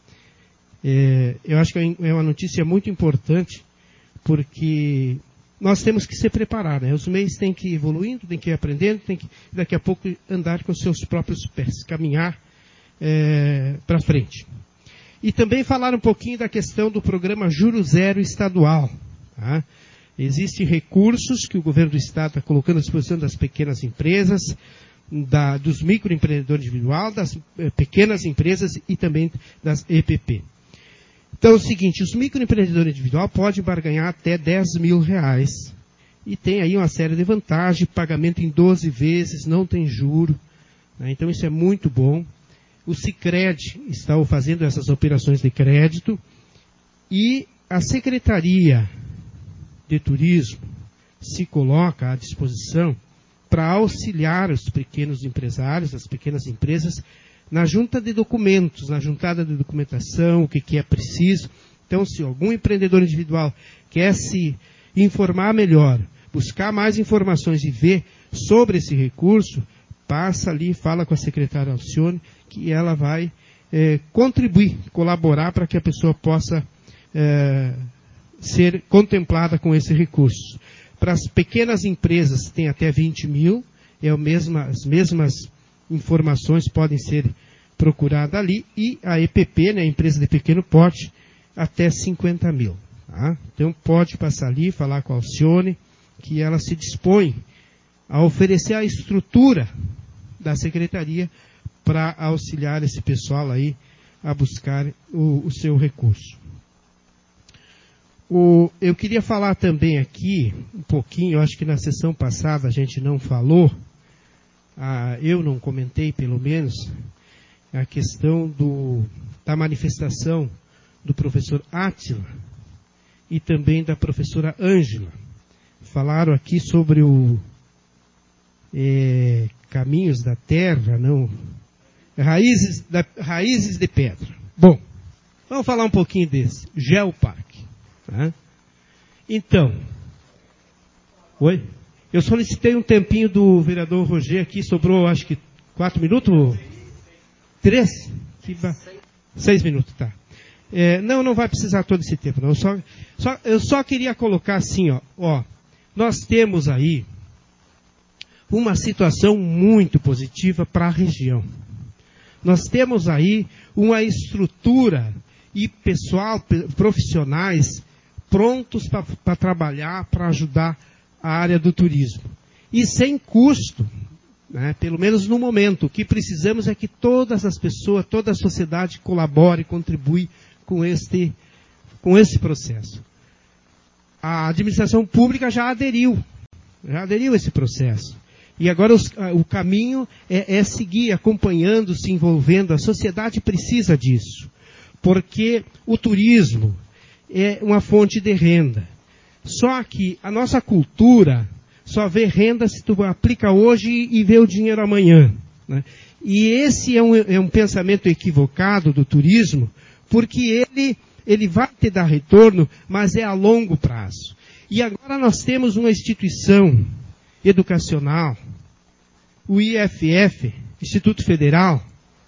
Eu acho que é uma notícia muito importante, porque nós temos que se preparar, né? Os MEIs têm que ir evoluindo, têm que ir aprendendo, têm que, daqui a pouco, andar com os seus próprios pés, caminhar para frente. E também falar um pouquinho da questão do programa Juro Zero estadual. Tá? Existem recursos que o governo do Estado está colocando à disposição das pequenas empresas, dos microempreendedores individuais, das pequenas empresas e também das EPP. Então é o seguinte, os microempreendedores individuais podem barganhar até R$10.000 e tem aí uma série de vantagens, pagamento em 12 vezes, não tem juro, né? Então isso é muito bom. O Sicredi está fazendo essas operações de crédito e a Secretaria de Turismo se coloca à disposição para auxiliar os pequenos empresários, as pequenas empresas, na junta de documentos, na juntada de documentação, o que é preciso. Então, se algum empreendedor individual quer se informar melhor, buscar mais informações e ver sobre esse recurso, passa ali, fala com a secretária Alcione, que ela vai contribuir, colaborar para que a pessoa possa ser contemplada com esse recurso. Para as pequenas empresas, tem até 20 mil, as mesmas informações podem ser procuradas ali, e a EPP, né, a empresa de pequeno porte, até 50 mil. Tá? Então pode passar ali, falar com a Alcione, que ela se dispõe a oferecer a estrutura da secretaria para auxiliar esse pessoal aí a buscar o seu recurso. Eu queria falar também aqui um pouquinho, eu acho que na sessão passada a gente não falou, eu não comentei pelo menos, a questão da manifestação do professor Átila e também da professora Ângela. Falaram aqui sobre o Caminhos da Terra, não, Raízes de Pedra. Bom, vamos falar um pouquinho desse, Geoparque. Tá? Então, oi? Eu solicitei um tempinho do vereador Roger aqui, sobrou acho que 4 minutos? 3? 6 minutos, tá. Não vai precisar todo esse tempo, não. Eu só queria colocar assim, ó, nós temos aí uma situação muito positiva para a região. Nós temos aí uma estrutura e pessoal, profissionais, prontos para trabalhar, para ajudar a área do turismo. e sem custo, né? Pelo menos no momento. O que precisamos é que todas as pessoas, toda a sociedade colabore, contribui com esse processo. A administração pública já aderiu a esse processo. E agora o caminho é seguir acompanhando, se envolvendo. A sociedade precisa disso, porque o turismo é uma fonte de renda. Só que a nossa cultura só vê renda se tu aplica hoje e vê o dinheiro amanhã, né? E esse é um pensamento equivocado do turismo, porque ele vai te dar retorno, mas é a longo prazo. E agora nós temos uma instituição educacional, o IFF, Instituto Federal,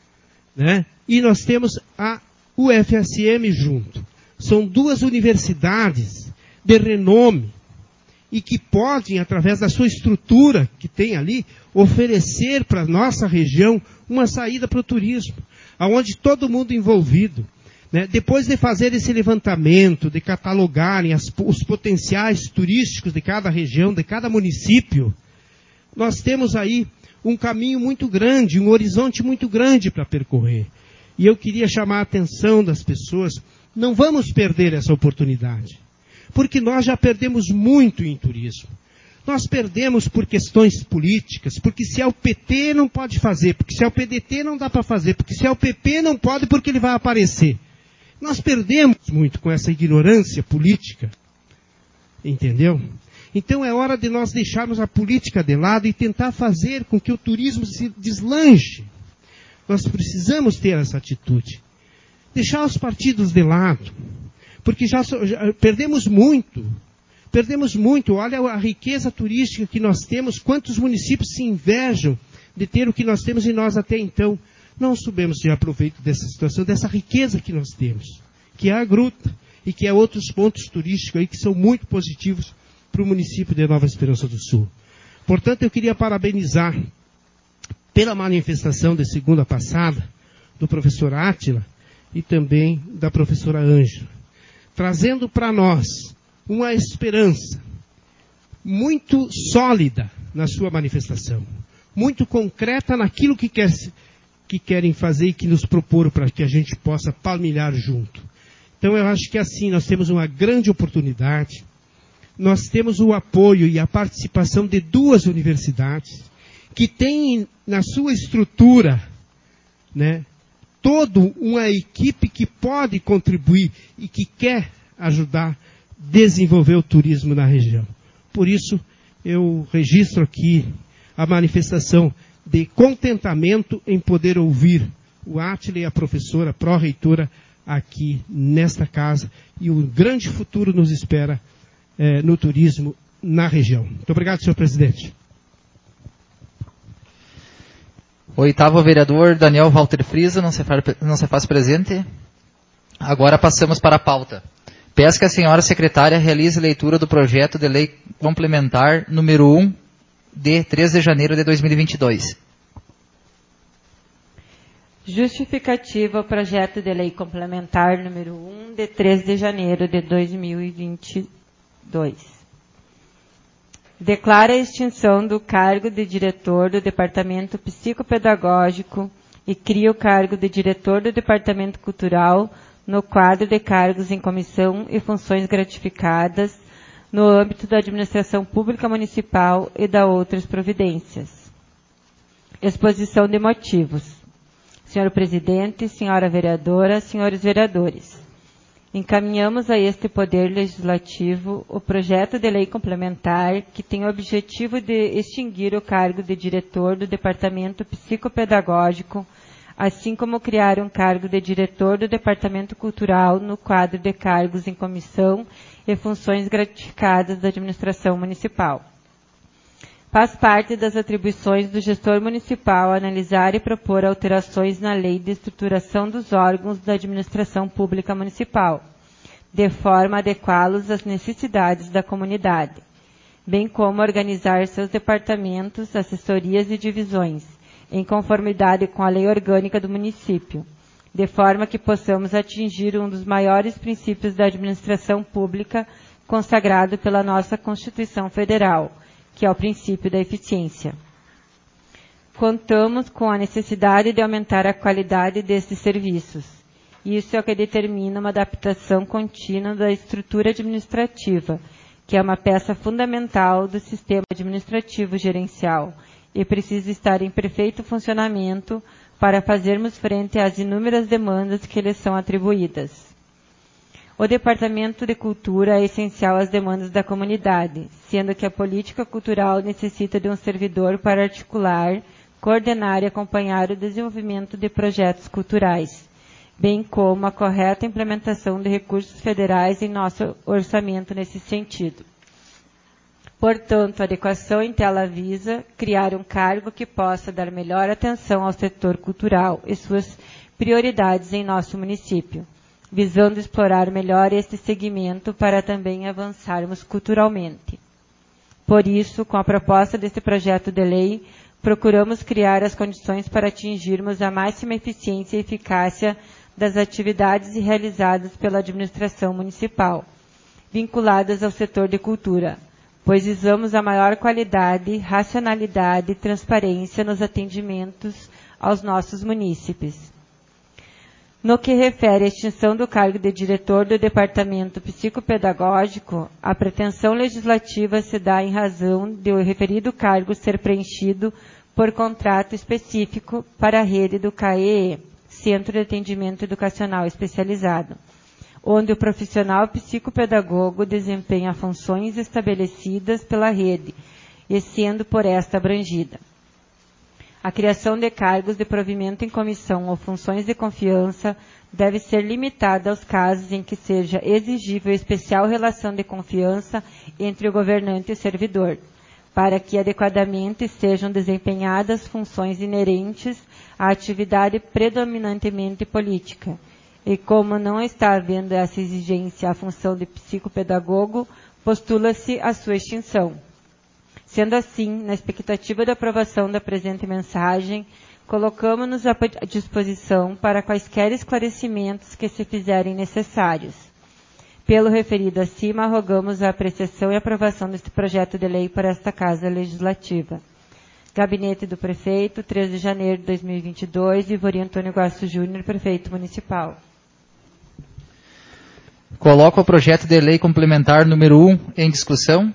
né? E nós temos a UFSM junto. São duas universidades de renome e que podem, através da sua estrutura que tem ali, oferecer para a nossa região uma saída para o turismo, aonde todo mundo envolvido, né? Depois de fazer esse levantamento, de catalogarem os potenciais turísticos de cada região, de cada município, nós temos aí um caminho muito grande, um horizonte muito grande para percorrer. E eu queria chamar a atenção das pessoas, não vamos perder essa oportunidade, porque nós já perdemos muito em turismo. Nós perdemos por questões políticas, porque se é o PT não pode fazer, porque se é o PDT não dá para fazer, porque se é o PP não pode porque ele vai aparecer. Nós perdemos muito com essa ignorância política, entendeu? Então é hora de nós deixarmos a política de lado e tentar fazer com que o turismo se deslanche. Nós precisamos ter essa atitude. Deixar os partidos de lado, porque já perdemos muito. Perdemos muito. Olha a riqueza turística que nós temos, quantos municípios se invejam de ter o que nós temos e nós até então não soubemos tirar proveito dessa situação, dessa riqueza que nós temos, que é a gruta e que é outros pontos turísticos aí que são muito positivos para o município de Nova Esperança do Sul. Portanto, eu queria parabenizar pela manifestação de segunda passada do professor Átila e também da professora Ângela, trazendo para nós uma esperança muito sólida na sua manifestação, muito concreta naquilo que querem fazer e que nos proporam para que a gente possa palmilhar junto. Então eu acho que assim nós temos uma grande oportunidade, nós temos o apoio e a participação de duas universidades que têm na sua estrutura, né, toda uma equipe que pode contribuir e que quer ajudar a desenvolver o turismo na região. Por isso, eu registro aqui a manifestação de contentamento em poder ouvir o Átila e a professora pró-reitora aqui nesta casa. E um grande futuro nos espera no turismo na região. Muito obrigado, senhor presidente.
Oitavo vereador, Daniel Walter Frisa, não se faz presente. Agora passamos para a pauta. Peço que a senhora secretária realize leitura do projeto de lei complementar número 1, de 3 de janeiro de 2022.
Justificativa ao projeto de lei complementar número 1, de 3 de janeiro de 2022. Declara a extinção do cargo de diretor do Departamento Psicopedagógico e cria o cargo de diretor do Departamento Cultural no quadro de cargos em comissão e funções gratificadas no âmbito da administração pública municipal e da outras providências. Exposição de motivos. Senhor presidente, senhora vereadora, senhores vereadores, encaminhamos a este Poder Legislativo o projeto de lei complementar que tem o objetivo de extinguir o cargo de diretor do Departamento Psicopedagógico, assim como criar um cargo de diretor do Departamento Cultural no quadro de cargos em comissão e funções gratificadas da administração municipal. Faz parte das atribuições do gestor municipal analisar e propor alterações na lei de estruturação dos órgãos da administração pública municipal, de forma a adequá-los às necessidades da comunidade, bem como organizar seus departamentos, assessorias e divisões, em conformidade com a lei orgânica do município, de forma que possamos atingir um dos maiores princípios da administração pública consagrado pela nossa Constituição Federal, que é o princípio da eficiência. Contamos com a necessidade de aumentar a qualidade destes serviços. Isso é o que determina uma adaptação contínua da estrutura administrativa, que é uma peça fundamental do sistema administrativo gerencial e precisa estar em perfeito funcionamento para fazermos frente às inúmeras demandas que lhes são atribuídas. O Departamento de Cultura é essencial às demandas da comunidade, sendo que a política cultural necessita de um servidor para articular, coordenar e acompanhar o desenvolvimento de projetos culturais, bem como a correta implementação de recursos federais em nosso orçamento nesse sentido. Portanto, a adequação em tela visa criar um cargo que possa dar melhor atenção ao setor cultural e suas prioridades em nosso município, visando explorar melhor este segmento para também avançarmos culturalmente. Por isso, com a proposta deste projeto de lei, procuramos criar as condições para atingirmos a máxima eficiência e eficácia das atividades realizadas pela administração municipal, vinculadas ao setor de cultura, pois visamos a maior qualidade, racionalidade e transparência nos atendimentos aos nossos munícipes. No que refere à extinção do cargo de diretor do Departamento Psicopedagógico, a pretensão legislativa se dá em razão de o referido cargo ser preenchido por contrato específico para a rede do CAEE, Centro de Atendimento Educacional Especializado, onde o profissional psicopedagogo desempenha funções estabelecidas pela rede, e sendo por esta abrangida. A criação de cargos de provimento em comissão ou funções de confiança deve ser limitada aos casos em que seja exigível especial relação de confiança entre o governante e o servidor, para que adequadamente sejam desempenhadas funções inerentes à atividade predominantemente política. E como não está havendo essa exigência à função de psicopedagogo, postula-se a sua extinção. Sendo assim, na expectativa da aprovação da presente mensagem, colocamos-nos à disposição para quaisquer esclarecimentos que se fizerem necessários. Pelo referido acima, rogamos a apreciação e aprovação deste projeto de lei para esta Casa Legislativa. Gabinete do Prefeito, 13 de janeiro de 2022, Ivori Antônio Guasso Júnior, Prefeito Municipal.
Coloco o projeto de lei complementar número 1 em discussão.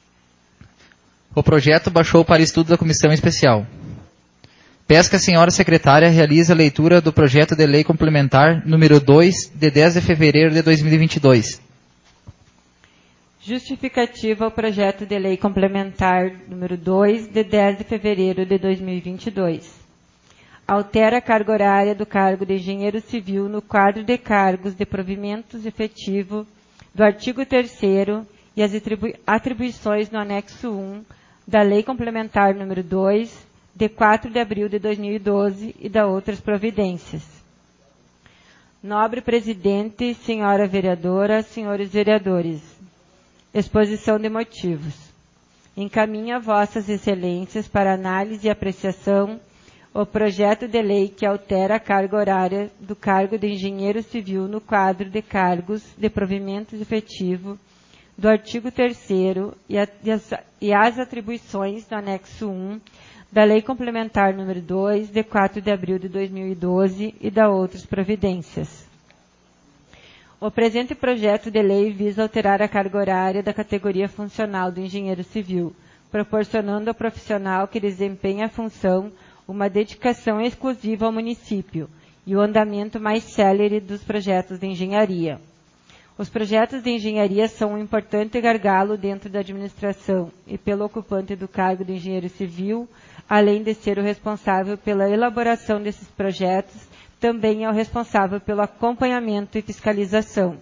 O projeto baixou para estudo da Comissão Especial. Peço que a senhora secretária realize a leitura do projeto de lei complementar número 2, de 10 de fevereiro de 2022.
Justificativa ao projeto de lei complementar número 2, de 10 de fevereiro de 2022. Altera a carga horária do cargo de engenheiro civil no quadro de cargos de provimentos efetivo do artigo 3º e as atribuições no anexo 1 da Lei Complementar número 2, de 4 de abril de 2012 e da outras providências. Nobre Presidente, Senhora Vereadora, Senhores Vereadores. Exposição de motivos. Encaminho a Vossas Excelências para análise e apreciação o projeto de lei que altera a carga horária do cargo de engenheiro civil no quadro de cargos de provimentos efetivo do artigo 3º e as atribuições do anexo 1 da Lei Complementar número 2, de 4 de abril de 2012 e da outras providências. O presente projeto de lei visa alterar a carga horária da categoria funcional do engenheiro civil, proporcionando ao profissional que desempenha a função uma dedicação exclusiva ao município e o andamento mais célere dos projetos de engenharia. Os projetos de engenharia são um importante gargalo dentro da administração e pelo ocupante do cargo de engenheiro civil, além de ser o responsável pela elaboração desses projetos, também é o responsável pelo acompanhamento e fiscalização.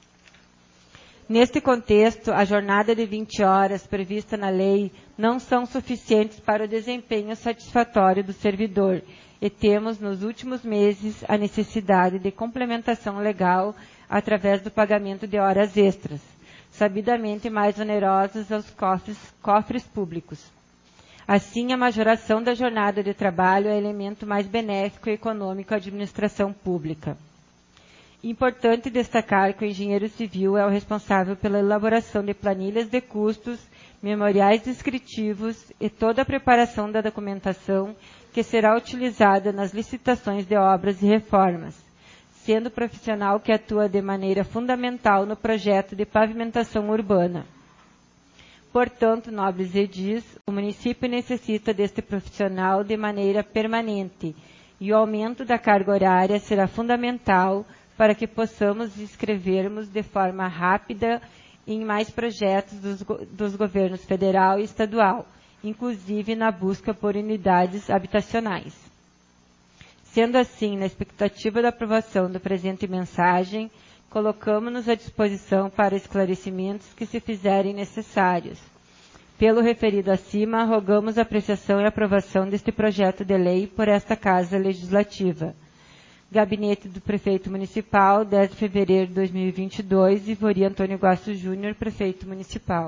Neste contexto, a jornada de 20 horas prevista na lei não são suficientes para o desempenho satisfatório do servidor e temos, nos últimos meses, a necessidade de complementação legal através do pagamento de horas extras, sabidamente mais onerosas aos cofres públicos. Assim, a majoração da jornada de trabalho é elemento mais benéfico e econômico à administração pública. Importante destacar que o engenheiro civil é o responsável pela elaboração de planilhas de custos, memoriais descritivos e toda a preparação da documentação que será utilizada nas licitações de obras e reformas, sendo profissional que atua de maneira fundamental no projeto de pavimentação urbana. Portanto, nobres edis, o município necessita deste profissional de maneira permanente e o aumento da carga horária será fundamental para que possamos inscrevermos de forma rápida em mais projetos dos governos federal e estadual, inclusive na busca por unidades habitacionais. Sendo assim, na expectativa da aprovação da presente mensagem, colocamos-nos à disposição para esclarecimentos que se fizerem necessários. Pelo referido acima, rogamos a apreciação e aprovação deste projeto de lei por esta Casa Legislativa. Gabinete do Prefeito Municipal, 10 de fevereiro de 2022, Ivori Antônio Guasso Júnior, Prefeito Municipal.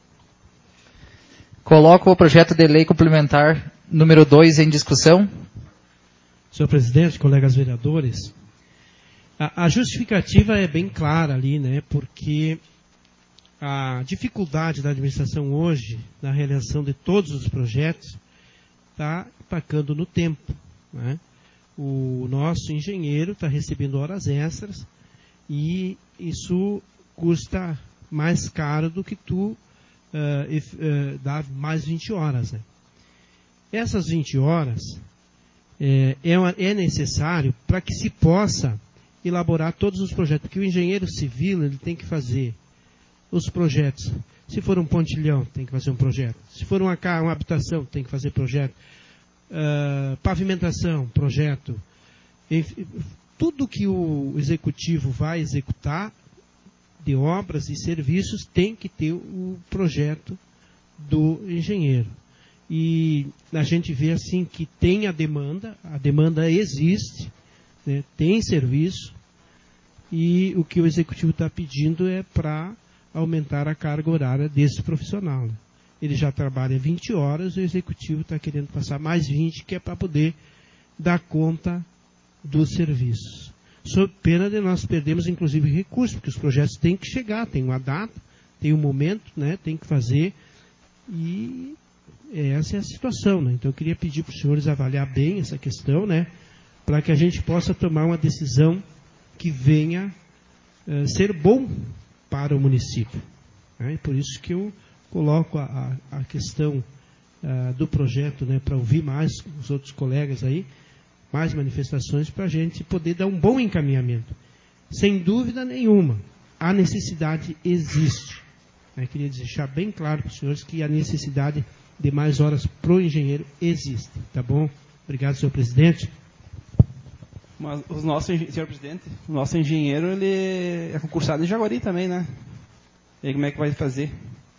Coloco o projeto de lei complementar número 2 em discussão.
Senhor presidente, colegas vereadores, a justificativa é bem clara ali, né? Porque a dificuldade da administração hoje na realização de todos os projetos está empacando no tempo, né? O nosso engenheiro está recebendo horas extras e isso custa mais caro do que tu dar mais 20 horas, né? Essas 20 horas é necessário para que se possa elaborar todos os projetos, porque o engenheiro civil ele tem que fazer os projetos. Se for um pontilhão, tem que fazer um projeto. Se for uma habitação, tem que fazer projeto. Pavimentação, projeto. Enfim, tudo que o executivo vai executar de obras e serviços tem que ter o projeto do engenheiro. E a gente vê assim que tem a demanda existe, né, tem serviço, e o que o executivo está pedindo é para aumentar a carga horária desse profissional, né? Ele já trabalha 20 horas, o executivo está querendo passar mais 20, que é para poder dar conta dos serviços. Sob pena de nós perdermos, inclusive, recursos, porque os projetos têm que chegar, tem uma data, tem um momento, né, tem que fazer, e essa é a situação, né? Então eu queria pedir para os senhores avaliar bem essa questão, né, para que a gente possa tomar uma decisão que venha ser bom para o município, né? E por isso que eu coloco a questão do projeto, né, para ouvir mais os outros colegas aí, mais manifestações, para a gente poder dar um bom encaminhamento. Sem dúvida nenhuma, a necessidade existe. Eu queria deixar bem claro para os senhores que a necessidade de mais horas para o engenheiro existe. Tá bom? Obrigado, senhor presidente.
Mas senhor presidente, o nosso engenheiro ele é concursado em Jaguari também, né? E aí como é que vai fazer?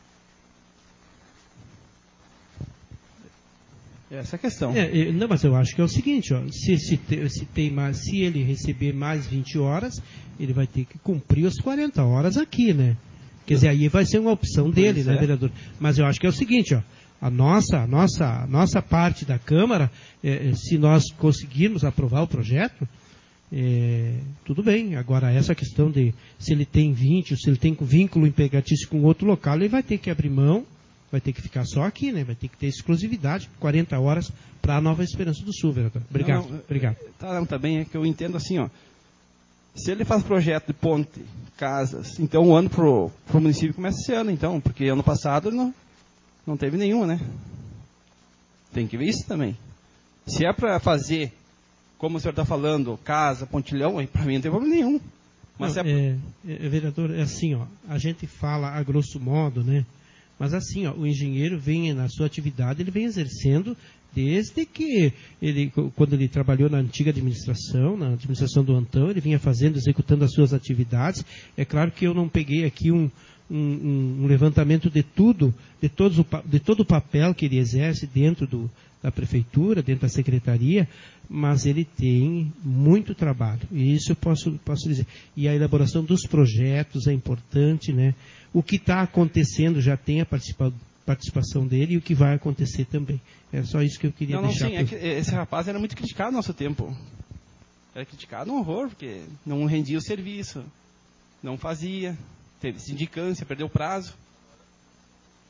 Essa é a questão.
Não, mas eu acho que é o seguinte, ó, se ele receber mais 20 horas, ele vai ter que cumprir as 40 horas aqui, né? Quer dizer, aí vai ser uma opção dele, né, vereador? Mas eu acho que é o seguinte, ó, a nossa parte da Câmara, se nós conseguirmos aprovar o projeto, tudo bem. Agora, essa questão de se ele tem 20, ou se ele tem vínculo empregatício com outro local, ele vai ter que abrir mão, vai ter que ficar só aqui, né? Vai ter que ter exclusividade, 40 horas para a Nova Esperança do Sul, vereador. Obrigado. Obrigado.
Tá bem, é que eu entendo assim, ó. Se ele faz projeto de ponte, casas, então o ano pro município começa esse ano, então, porque ano passado não teve nenhuma, né? Tem que ver isso também. Se é para fazer, como o senhor está falando, casa, pontilhão, para mim não tem problema nenhum. Mas
não, vereador, é assim, ó, a gente fala a grosso modo, né? Mas assim, ó, o engenheiro vem na sua atividade, ele vem exercendo desde que quando ele trabalhou na antiga administração, na administração do Antão, ele vinha fazendo, executando as suas atividades. É claro que eu não peguei aqui um levantamento de todo o papel que ele exerce dentro da prefeitura, dentro da secretaria, mas ele tem muito trabalho, e isso eu posso dizer. E a elaboração dos projetos é importante, né? O que está acontecendo já tem a participação dele, e o que vai acontecer também. É só isso que eu queria deixar.
Sim, que esse rapaz era muito criticado no nosso tempo. Era criticado um horror, porque não rendia o serviço, não fazia, teve sindicância, perdeu o prazo.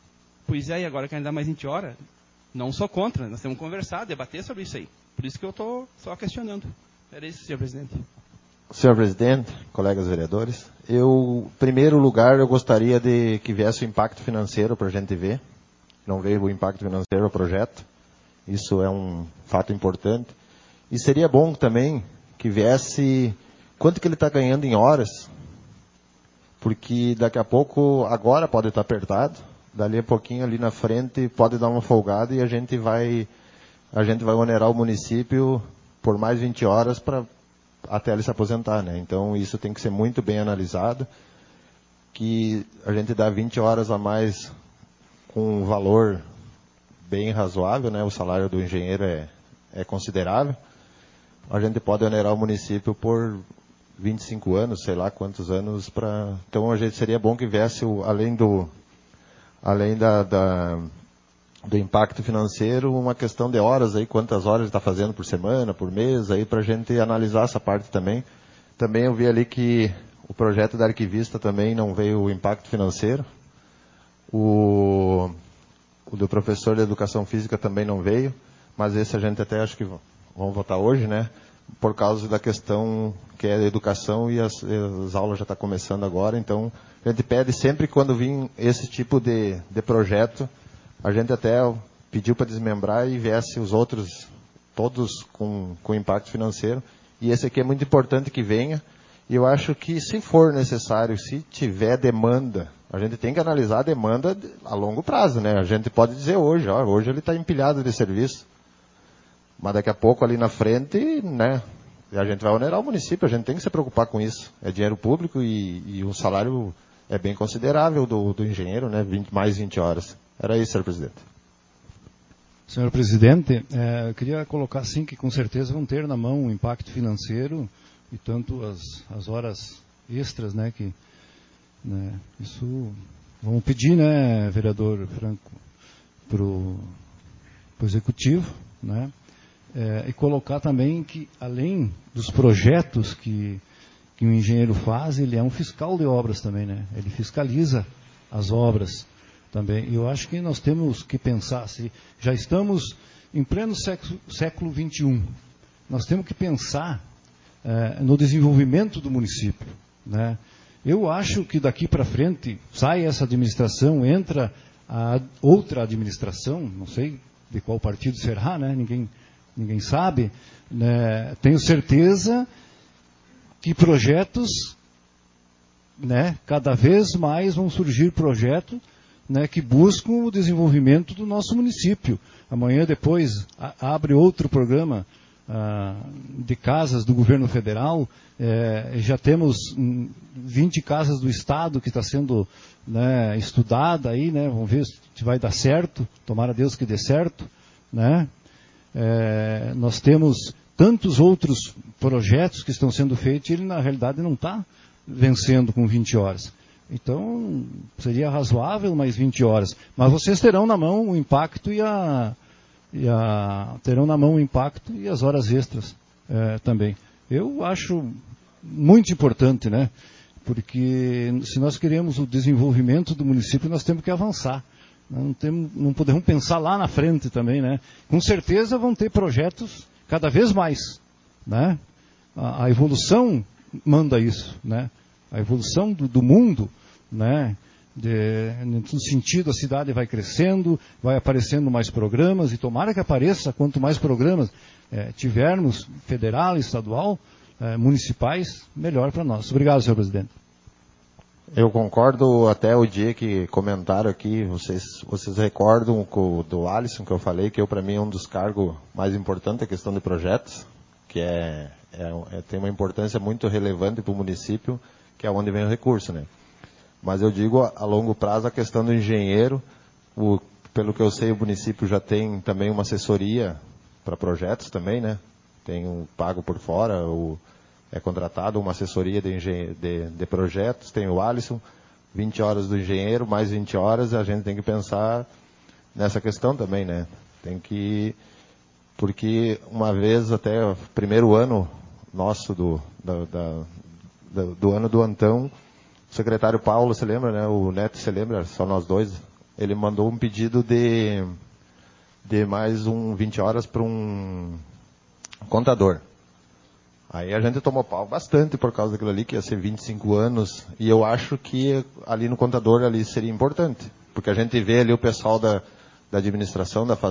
Pois é, e agora querem dar mais 20 horas? Não sou contra, nós temos que conversar, debater sobre isso aí. Por isso que eu estou só questionando. Era isso, senhor presidente.
Senhor presidente, colegas vereadores, em primeiro lugar, eu gostaria de que viesse o impacto financeiro para a gente ver. Não veio o impacto financeiro ao projeto. Isso é um fato importante. E seria bom também que viesse quanto que ele está ganhando em horas, porque daqui a pouco, agora pode estar apertado, dali a pouquinho ali na frente pode dar uma folgada e a gente vai onerar o município por mais 20 horas até ele se aposentar, né? Então isso tem que ser muito bem analisado, que a gente dá 20 horas a mais com um valor bem razoável, né? O salário do engenheiro é considerável. A gente pode onerar o município por 25 anos, sei lá quantos anos, então seria bom que viesse, além do impacto financeiro, uma questão de horas aí, quantas horas ele está fazendo por semana, por mês, aí para a gente analisar essa parte também. Também eu vi ali que o projeto da arquivista também não veio o impacto financeiro. O do professor de educação física também não veio, mas esse a gente até acho que vamos votar hoje, né? Por causa da questão que é a educação e as aulas já estão começando agora, então a gente pede sempre que quando vir esse tipo de projeto, a gente até pediu para desmembrar e viesse os outros, todos com impacto financeiro, e esse aqui é muito importante que venha, e eu acho que se for necessário, se tiver demanda, a gente tem que analisar a demanda a longo prazo, né? A gente pode dizer hoje, hoje ele está empilhado de serviço, mas daqui a pouco ali na frente, né, a gente vai onerar o município, a gente tem que se preocupar com isso. É dinheiro público e o salário é bem considerável do engenheiro, né, mais 20 horas. Era isso, senhor presidente.
Senhor presidente, eu queria colocar assim que com certeza vão ter na mão o impacto financeiro e tanto as horas extras, né, que né, isso vamos pedir, né, vereador Franco, pro executivo, né? E colocar também que, além dos projetos que o engenheiro faz, ele é um fiscal de obras também, né? Ele fiscaliza as obras também. E eu acho que nós temos que pensar, se já estamos em pleno século XXI, nós temos que pensar no desenvolvimento do município, né? Eu acho que daqui para frente, sai essa administração, entra a outra administração, não sei de qual partido será, né? Ninguém sabe, né? Tenho certeza que projetos, né, cada vez mais vão surgir projetos, né, que buscam o desenvolvimento do nosso município. Amanhã depois abre outro programa de casas do governo federal, já temos 20 casas do estado que está sendo, né, estudada aí, né, vamos ver se vai dar certo, tomara Deus que dê certo, né? Nós temos tantos outros projetos que estão sendo feitos e ele na realidade não está vencendo com 20 horas. Então, seria razoável mais 20 horas. Mas vocês terão na mão o impacto terão na mão o impacto e as horas extras também. Eu acho muito importante, né? Porque se nós queremos o desenvolvimento do município, nós temos que avançar. Não podemos pensar lá na frente também, né? Com certeza vão ter projetos cada vez mais, né? A evolução manda isso, né? A evolução do mundo, né? No sentido, a cidade vai crescendo, vai aparecendo mais programas, e tomara que apareça, quanto mais programas tivermos, federal, estadual, municipais, melhor para nós. Obrigado, senhor presidente.
Eu concordo, até o dia que comentaram aqui, vocês recordam do Alisson, que eu falei, que para mim é um dos cargos mais importantes, a questão de projetos, que tem uma importância muito relevante para o município, que é onde vem o recurso, né? Mas eu digo, a longo prazo, a questão do engenheiro, pelo que eu sei, o município já tem também uma assessoria para projetos também, né? Tem pago por fora, é contratado uma assessoria de projetos, tem o Alisson, 20 horas do engenheiro, mais 20 horas, a gente tem que pensar nessa questão também, né? Porque uma vez, até o primeiro ano nosso do ano do Antão, o secretário Paulo, você lembra, né? O Neto, você lembra? Só nós dois. ele mandou um pedido de mais 20 horas para um contador. Aí a gente tomou pau bastante por causa daquilo ali, que ia ser 25 anos, e eu acho que ali no contador ali seria importante, porque a gente vê ali o pessoal da administração, da